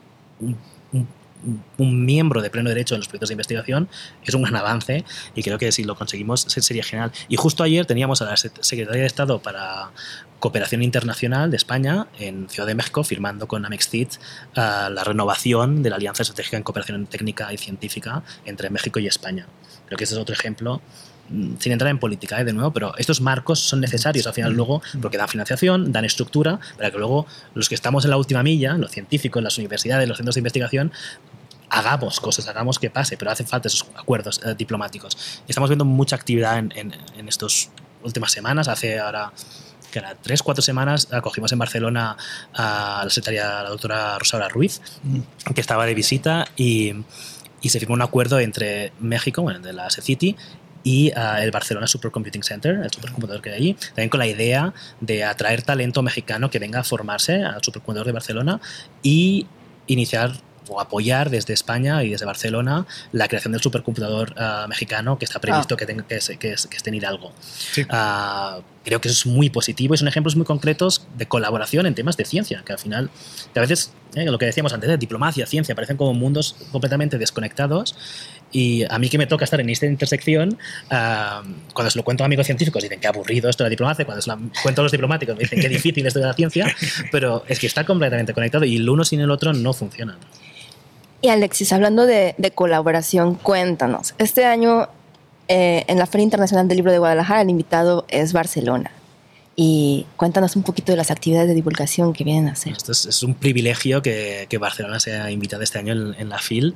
Speaker 3: un miembro de pleno derecho en los proyectos de investigación, es un gran avance, y creo que si lo conseguimos sería genial. Y justo ayer teníamos a la Secretaría de Estado para Cooperación Internacional de España en Ciudad de México firmando con Amextit la renovación de la Alianza Estratégica en Cooperación Técnica y Científica entre México y España. Creo que ese es otro ejemplo, sin entrar en política, de nuevo, pero estos marcos son necesarios al final luego porque dan financiación, dan estructura para que luego los que estamos en la última milla, los científicos, las universidades, los centros de investigación, hagamos cosas, hagamos que pase, pero hacen falta esos acuerdos diplomáticos. Estamos viendo mucha actividad en estas últimas semanas. Hace ahora 3-4 semanas acogimos en Barcelona a la secretaria, la doctora Rosaura Ruiz, que estaba de visita, y se firmó un acuerdo entre México, de la SECITI, y el Barcelona Supercomputing Center, el supercomputador que hay allí, también con la idea de atraer talento mexicano que venga a formarse al supercomputador de Barcelona y iniciar o apoyar desde España y desde Barcelona la creación del supercomputador mexicano que está previsto que esté en Hidalgo. Sí. Creo que eso es muy positivo y son ejemplos muy concretos de colaboración en temas de ciencia, que al final, que a veces, lo que decíamos antes, de diplomacia, ciencia, parecen como mundos completamente desconectados. Y a mí que me toca estar en esta intersección, cuando se lo cuento a amigos científicos dicen que aburrido esto de la diplomacia, cuando se lo cuento a los diplomáticos me dicen que difícil esto de la ciencia, pero es que está completamente conectado y el uno sin el otro no funciona.
Speaker 4: Y Alexis, hablando de colaboración, cuéntanos, este año en la Feria Internacional del Libro de Guadalajara el invitado es Barcelona. Y cuéntanos un poquito de las actividades de divulgación que vienen a hacer.
Speaker 3: Esto es un privilegio que Barcelona sea invitada este año en la FIL.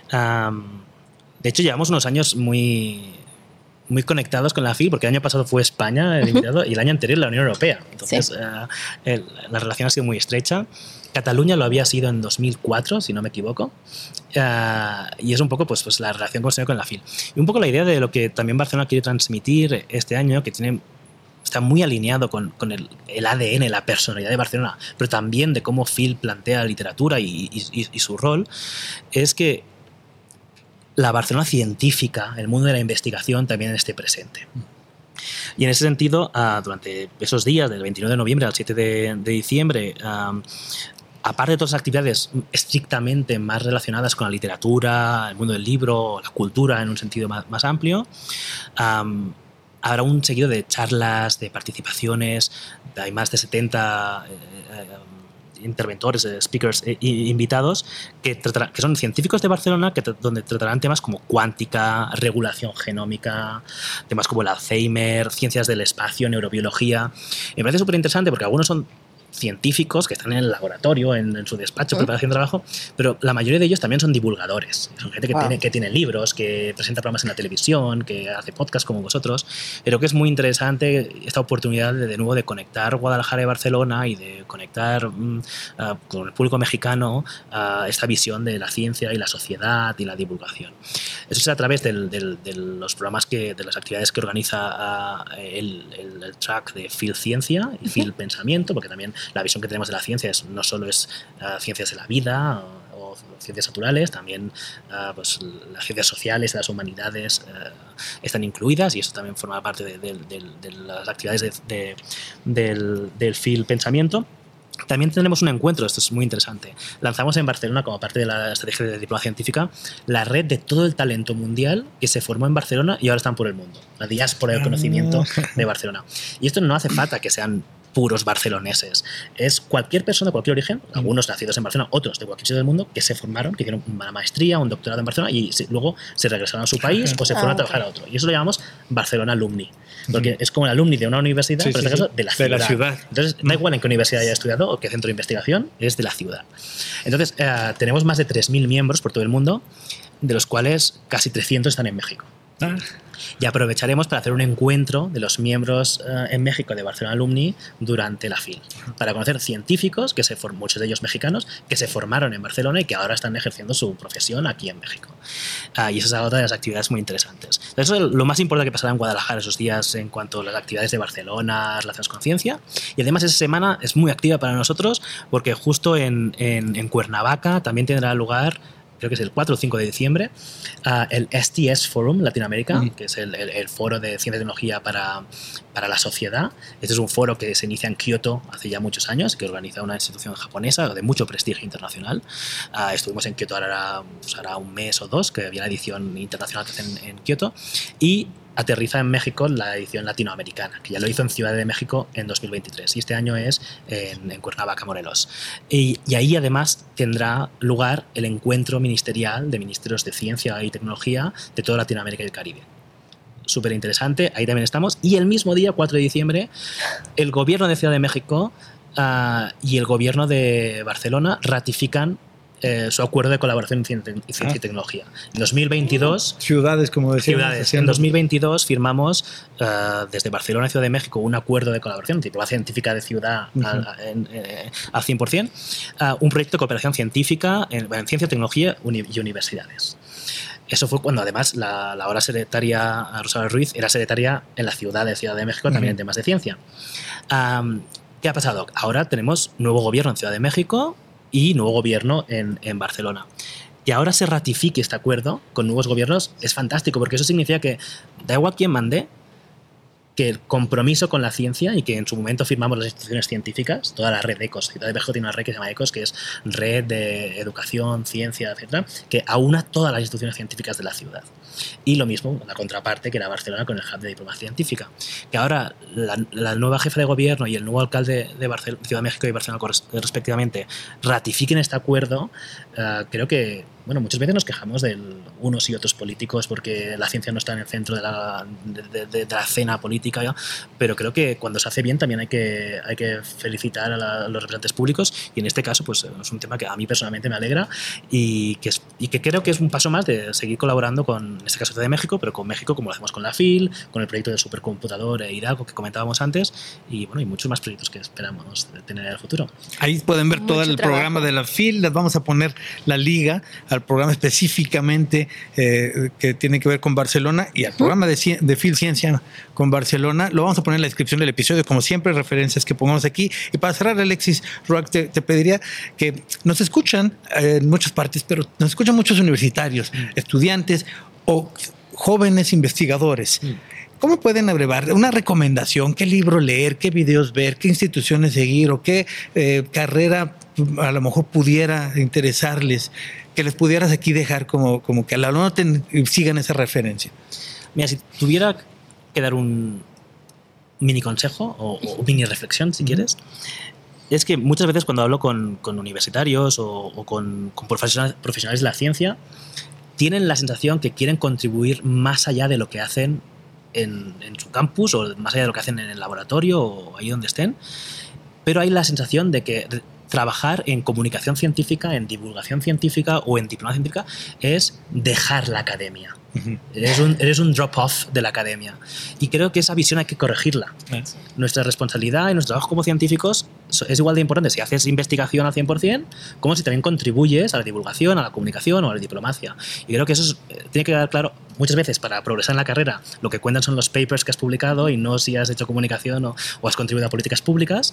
Speaker 3: De hecho, llevamos unos años muy conectados con la FIL, porque el año pasado fue España el invitado y el año anterior la Unión Europea. Entonces, sí. La relación ha sido muy estrecha. Cataluña lo había sido en 2004, si no me equivoco. Y es un poco pues la relación que hemos tenido con la FIL. Y un poco la idea de lo que también Barcelona quiere transmitir este año, que está muy alineado con el ADN, la personalidad de Barcelona, pero también de cómo Phil plantea la literatura y su rol, es que la Barcelona científica, el mundo de la investigación, también esté presente. Y en ese sentido, durante esos días, del 29 de noviembre al 7 de diciembre, aparte de todas las actividades estrictamente más relacionadas con la literatura, el mundo del libro, la cultura en un sentido más amplio, habrá un seguido de charlas, de participaciones, hay más de 70 interventores, speakers invitados que son científicos de Barcelona donde tratarán temas como cuántica, regulación genómica, temas como el Alzheimer, ciencias del espacio, neurobiología. Me parece súper interesante porque algunos son científicos que están en el laboratorio, en su despacho, preparación de trabajo, pero la mayoría de ellos también son divulgadores. Son gente que tiene libros, que presenta programas en la televisión, que hace podcast como vosotros. Creo que es muy interesante esta oportunidad de nuevo de conectar Guadalajara y Barcelona y de conectar con el público mexicano esta visión de la ciencia y la sociedad y la divulgación. Eso es a través de los programas, de las actividades que organiza el track de Phil Ciencia y Phil Pensamiento, porque también la visión que tenemos de la ciencia no solo es ciencias de la vida o ciencias naturales, también pues, las ciencias sociales, las humanidades están incluidas y eso también forma parte de las actividades del Phil Pensamiento. También tenemos un encuentro, esto es muy interesante. Lanzamos en Barcelona, como parte de la estrategia de diplomacia científica, la red de todo el talento mundial que se formó en Barcelona y ahora están por el mundo. La diáspora del conocimiento de Barcelona. Y esto no hace falta que sean puros barceloneses. Es cualquier persona de cualquier origen, algunos nacidos en Barcelona, otros de cualquier sitio del mundo, que se formaron, que hicieron una maestría, un doctorado en Barcelona y luego se regresaron a su país o se fueron a trabajar a otro. Y eso lo llamamos Barcelona Alumni. Porque es como el alumni de una universidad, pero en este caso de la ciudad. Entonces, da igual en qué universidad haya estudiado o qué centro de investigación, es de la ciudad. Entonces, tenemos más de 3.000 miembros por todo el mundo, de los cuales casi 300 están en México. Y aprovecharemos para hacer un encuentro de los miembros en México de Barcelona Alumni durante la FIL, para conocer científicos, muchos de ellos mexicanos, que se formaron en Barcelona y que ahora están ejerciendo su profesión aquí en México. Y esa es otra de las actividades muy interesantes. Eso es lo más importante que pasará en Guadalajara esos días en cuanto a las actividades de Barcelona, relaciones con ciencia. Y además esa semana es muy activa para nosotros porque justo en Cuernavaca también tendrá lugar, creo que es el 4 o 5 de diciembre, el STS Forum Latinoamérica, que es el foro de ciencia y tecnología para la sociedad. Este es un foro que se inicia en Kioto hace ya muchos años, que organiza una institución japonesa de mucho prestigio internacional. Estuvimos en Kioto ahora un mes o dos, que había la edición internacional que hacen en Kioto, y aterriza en México la edición latinoamericana, que ya lo hizo en Ciudad de México en 2023 y este año es en Cuernavaca, Morelos. Y ahí además tendrá lugar el encuentro ministerial de ministerios de ciencia y tecnología de toda Latinoamérica y el Caribe. Súper interesante, ahí también estamos. Y el mismo día, 4 de diciembre, el gobierno de Ciudad de México y el gobierno de Barcelona ratifican su acuerdo de colaboración en ciencia y tecnología. En 2022...
Speaker 2: Ciudades, como decíamos.
Speaker 3: En 2022 firmamos desde Barcelona y Ciudad de México un acuerdo de colaboración, diplomacia científica de ciudad al 100%, un proyecto de cooperación científica en ciencia, tecnología y universidades. Eso fue cuando además la ahora secretaria Rosario Ruiz era secretaria en la Ciudad de México también en temas de ciencia. ¿Qué ha pasado? Ahora tenemos nuevo gobierno en Ciudad de México y nuevo gobierno en Barcelona. Que ahora se ratifique este acuerdo con nuevos gobiernos es fantástico, porque eso significa que da igual quién mande, que el compromiso con la ciencia, y que en su momento firmamos las instituciones científicas, toda la red de ECOS, Ciudad de México tiene una red que se llama ECOS, que es Red de Educación, Ciencia, etcétera, que aúna todas las instituciones científicas de la ciudad. Y lo mismo, la contraparte, que era Barcelona con el Hub de Diplomacia Científica. Que ahora la nueva jefa de gobierno y el nuevo alcalde de Ciudad de México y Barcelona respectivamente ratifiquen este acuerdo. Creo que, bueno, muchas veces nos quejamos de unos y otros políticos porque la ciencia no está en el centro de la escena política, ¿ya? Pero creo que cuando se hace bien también hay que felicitar a los representantes públicos, y en este caso pues es un tema que a mí personalmente me alegra y que creo que es un paso más de seguir colaborando con, en este caso, Ciudad de México, pero con México, como lo hacemos con la FIL, con el proyecto del supercomputador Hidalgo que comentábamos antes, y bueno, y muchos más proyectos que esperamos tener en el futuro.
Speaker 2: Ahí pueden ver todo el programa de la FIL. Les vamos a poner la liga al programa específicamente que tiene que ver con Barcelona, y al programa de FIL Ciencia con Barcelona. Lo vamos a poner en la descripción del episodio, como siempre, referencias que pongamos aquí. Y para cerrar, Alexis Roach, te pediría que nos escuchan en muchas partes, pero nos escuchan muchos universitarios, estudiantes o jóvenes investigadores. ¿Cómo pueden abrevar una recomendación? ¿Qué libro leer? ¿Qué videos ver? ¿Qué instituciones seguir? ¿O qué carrera a lo mejor pudiera interesarles? Que les pudieras aquí dejar como que a la noten y sigan esa referencia.
Speaker 3: Mira, si tuviera que dar un mini consejo o mini reflexión, si quieres, es que muchas veces cuando hablo con universitarios o con profesionales de la ciencia, tienen la sensación que quieren contribuir más allá de lo que hacen en su campus o más allá de lo que hacen en el laboratorio o ahí donde estén, pero hay la sensación de que trabajar en comunicación científica, en divulgación científica o en diplomacia científica es dejar la academia. Eres un drop-off de la academia. Y creo que esa visión hay que corregirla. Nuestra responsabilidad y nuestro trabajo como científicos es igual de importante si haces investigación al 100% como si también contribuyes a la divulgación, a la comunicación o a la diplomacia. Y creo que eso tiene que quedar claro. Muchas veces para progresar en la carrera lo que cuentan son los papers que has publicado y no si has hecho comunicación o has contribuido a políticas públicas.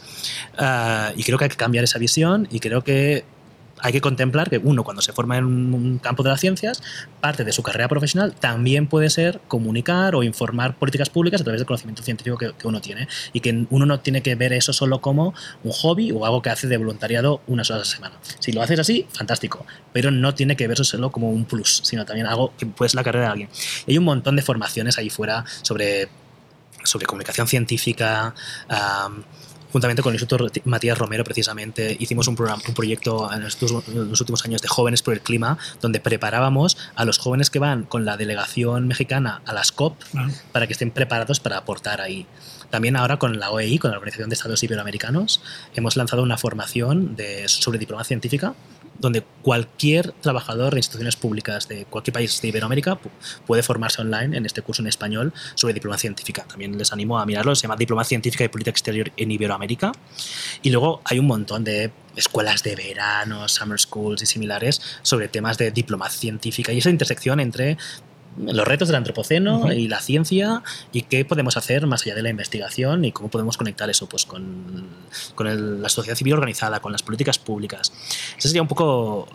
Speaker 3: Y creo que hay que cambiar esa visión y creo que hay que contemplar que uno, cuando se forma en un campo de las ciencias, parte de su carrera profesional también puede ser comunicar o informar políticas públicas a través del conocimiento científico que uno tiene, y que uno no tiene que ver eso solo como un hobby o algo que hace de voluntariado unas horas a la semana. Si lo haces así, fantástico, pero no tiene que verse solo como un plus, sino también algo que puede ser la carrera de alguien. Y hay un montón de formaciones ahí fuera sobre comunicación científica. Juntamente con el Instituto Matías Romero, precisamente, hicimos un proyecto en los últimos años de Jóvenes por el Clima, donde preparábamos a los jóvenes que van con la delegación mexicana a las COP para que estén preparados para aportar ahí. También ahora con la OEI, con la Organización de Estados Iberoamericanos, hemos lanzado una formación sobre diplomacia científica, donde cualquier trabajador de instituciones públicas de cualquier país de Iberoamérica puede formarse online en este curso en español sobre diplomacia científica. También les animo a mirarlo, se llama Diplomacia Científica y Política Exterior en Iberoamérica. Y luego hay un montón de escuelas de verano, summer schools y similares sobre temas de diplomacia científica y esa intersección entre los retos del antropoceno y la ciencia y qué podemos hacer más allá de la investigación y cómo podemos conectar eso pues con la sociedad civil organizada, con las políticas públicas. Esa sería un poco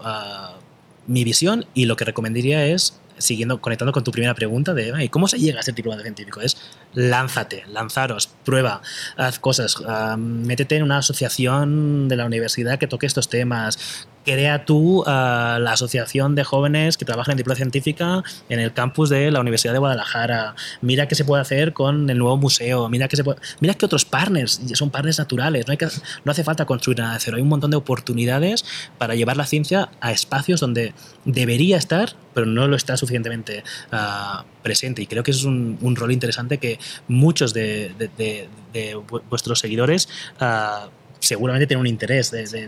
Speaker 3: mi visión, y lo que recomendaría es, conectando con tu primera pregunta de ¿cómo se llega a ser diplomata científico? Es lanzaros, prueba, haz cosas, métete en una asociación de la universidad que toque estos temas, crea tú la asociación de jóvenes que trabajan en diplomacia científica en el campus de la Universidad de Guadalajara, mira qué se puede hacer con el nuevo museo, mira que otros partners, son partners naturales, no hace falta construir nada de cero, hay un montón de oportunidades para llevar la ciencia a espacios donde debería estar, pero no lo está suficientemente presente, y creo que es un rol interesante que muchos de vuestros seguidores seguramente tienen un interés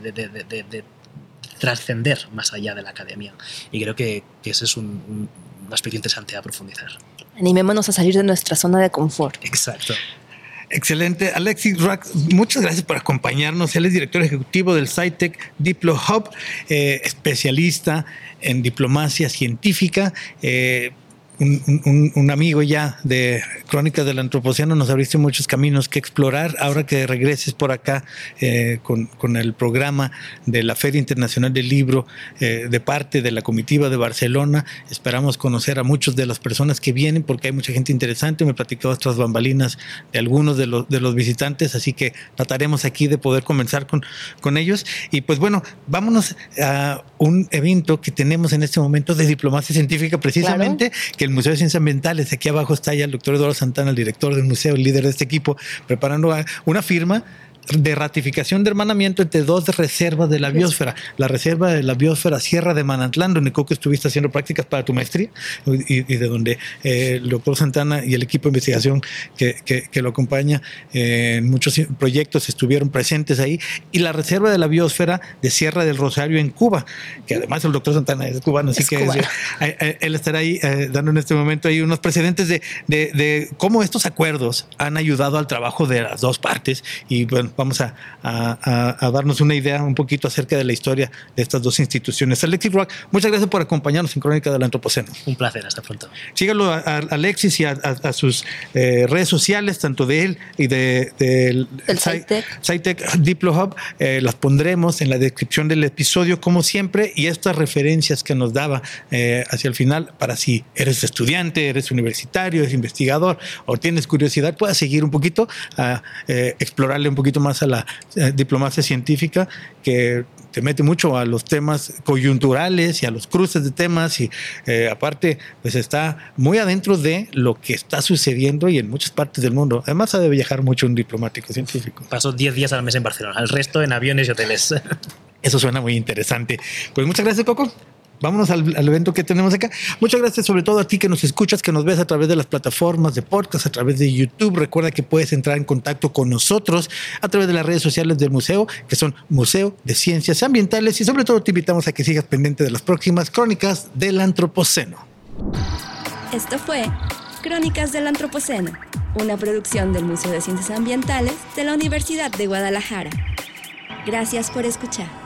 Speaker 3: de trascender más allá de la academia, y creo que ese es un aspecto interesante a profundizar.
Speaker 4: Animémonos a salir de nuestra zona de confort.
Speaker 3: Exacto.
Speaker 2: Excelente. Alexis Wragg, muchas gracias por acompañarnos. Él es director ejecutivo del SciTech Diplo Hub, especialista en diplomacia científica. Un amigo ya de Crónicas del Antropoceno, nos abriste muchos caminos que explorar. Ahora que regreses por acá con el programa de la Feria Internacional del Libro de parte de la comitiva de Barcelona, esperamos conocer a muchas de las personas que vienen, porque hay mucha gente interesante. Me platicó otras bambalinas de algunos de los visitantes, así que trataremos aquí de poder conversar con ellos. Y pues bueno, vámonos a un evento que tenemos en este momento de diplomacia científica, precisamente, claro, que el Museo de Ciencias Ambientales, aquí abajo está ya el doctor Eduardo Santana, el director del museo, el líder de este equipo, preparando una firma de ratificación de hermanamiento entre dos reservas de la biosfera. La reserva de la biosfera Sierra de Manantlán, donde creo que estuviste haciendo prácticas para tu maestría, y de donde el doctor Santana y el equipo de investigación que lo acompaña en muchos proyectos estuvieron presentes ahí, y la reserva de la biosfera de Sierra del Rosario en Cuba, que además el doctor Santana es cubano, así que él estará ahí dando en este momento ahí unos precedentes de cómo estos acuerdos han ayudado al trabajo de las dos partes. Y bueno, vamos a darnos una idea un poquito acerca de la historia de estas dos instituciones. Alexis Wragg, muchas gracias por acompañarnos en Crónica del Antropoceno.
Speaker 3: Un placer, hasta pronto.
Speaker 2: Síganlo a Alexis y a sus redes sociales, tanto de él y del SciTech Diplo Hub. Las pondremos en la descripción del episodio, como siempre, y estas referencias que nos daba hacia el final, para si eres estudiante, eres universitario, eres investigador o tienes curiosidad, puedas seguir un poquito, explorarle un poquito más a la diplomacia científica, que se mete mucho a los temas coyunturales y a los cruces de temas y aparte pues está muy adentro de lo que está sucediendo y en muchas partes del mundo. Además ha de viajar mucho un diplomático científico.
Speaker 3: Paso 10 días al mes en Barcelona, el resto en aviones y hoteles.
Speaker 2: Eso suena muy interesante. Pues muchas gracias, Coco. Vámonos al evento que tenemos acá. Muchas gracias sobre todo a ti que nos escuchas, que nos ves a través de las plataformas de podcast, a través de YouTube. Recuerda que puedes entrar en contacto con nosotros a través de las redes sociales del museo, que son Museo de Ciencias Ambientales, y sobre todo te invitamos a que sigas pendiente de las próximas Crónicas del Antropoceno.
Speaker 1: Esto fue Crónicas del Antropoceno, una producción del Museo de Ciencias Ambientales de la Universidad de Guadalajara. Gracias por escuchar.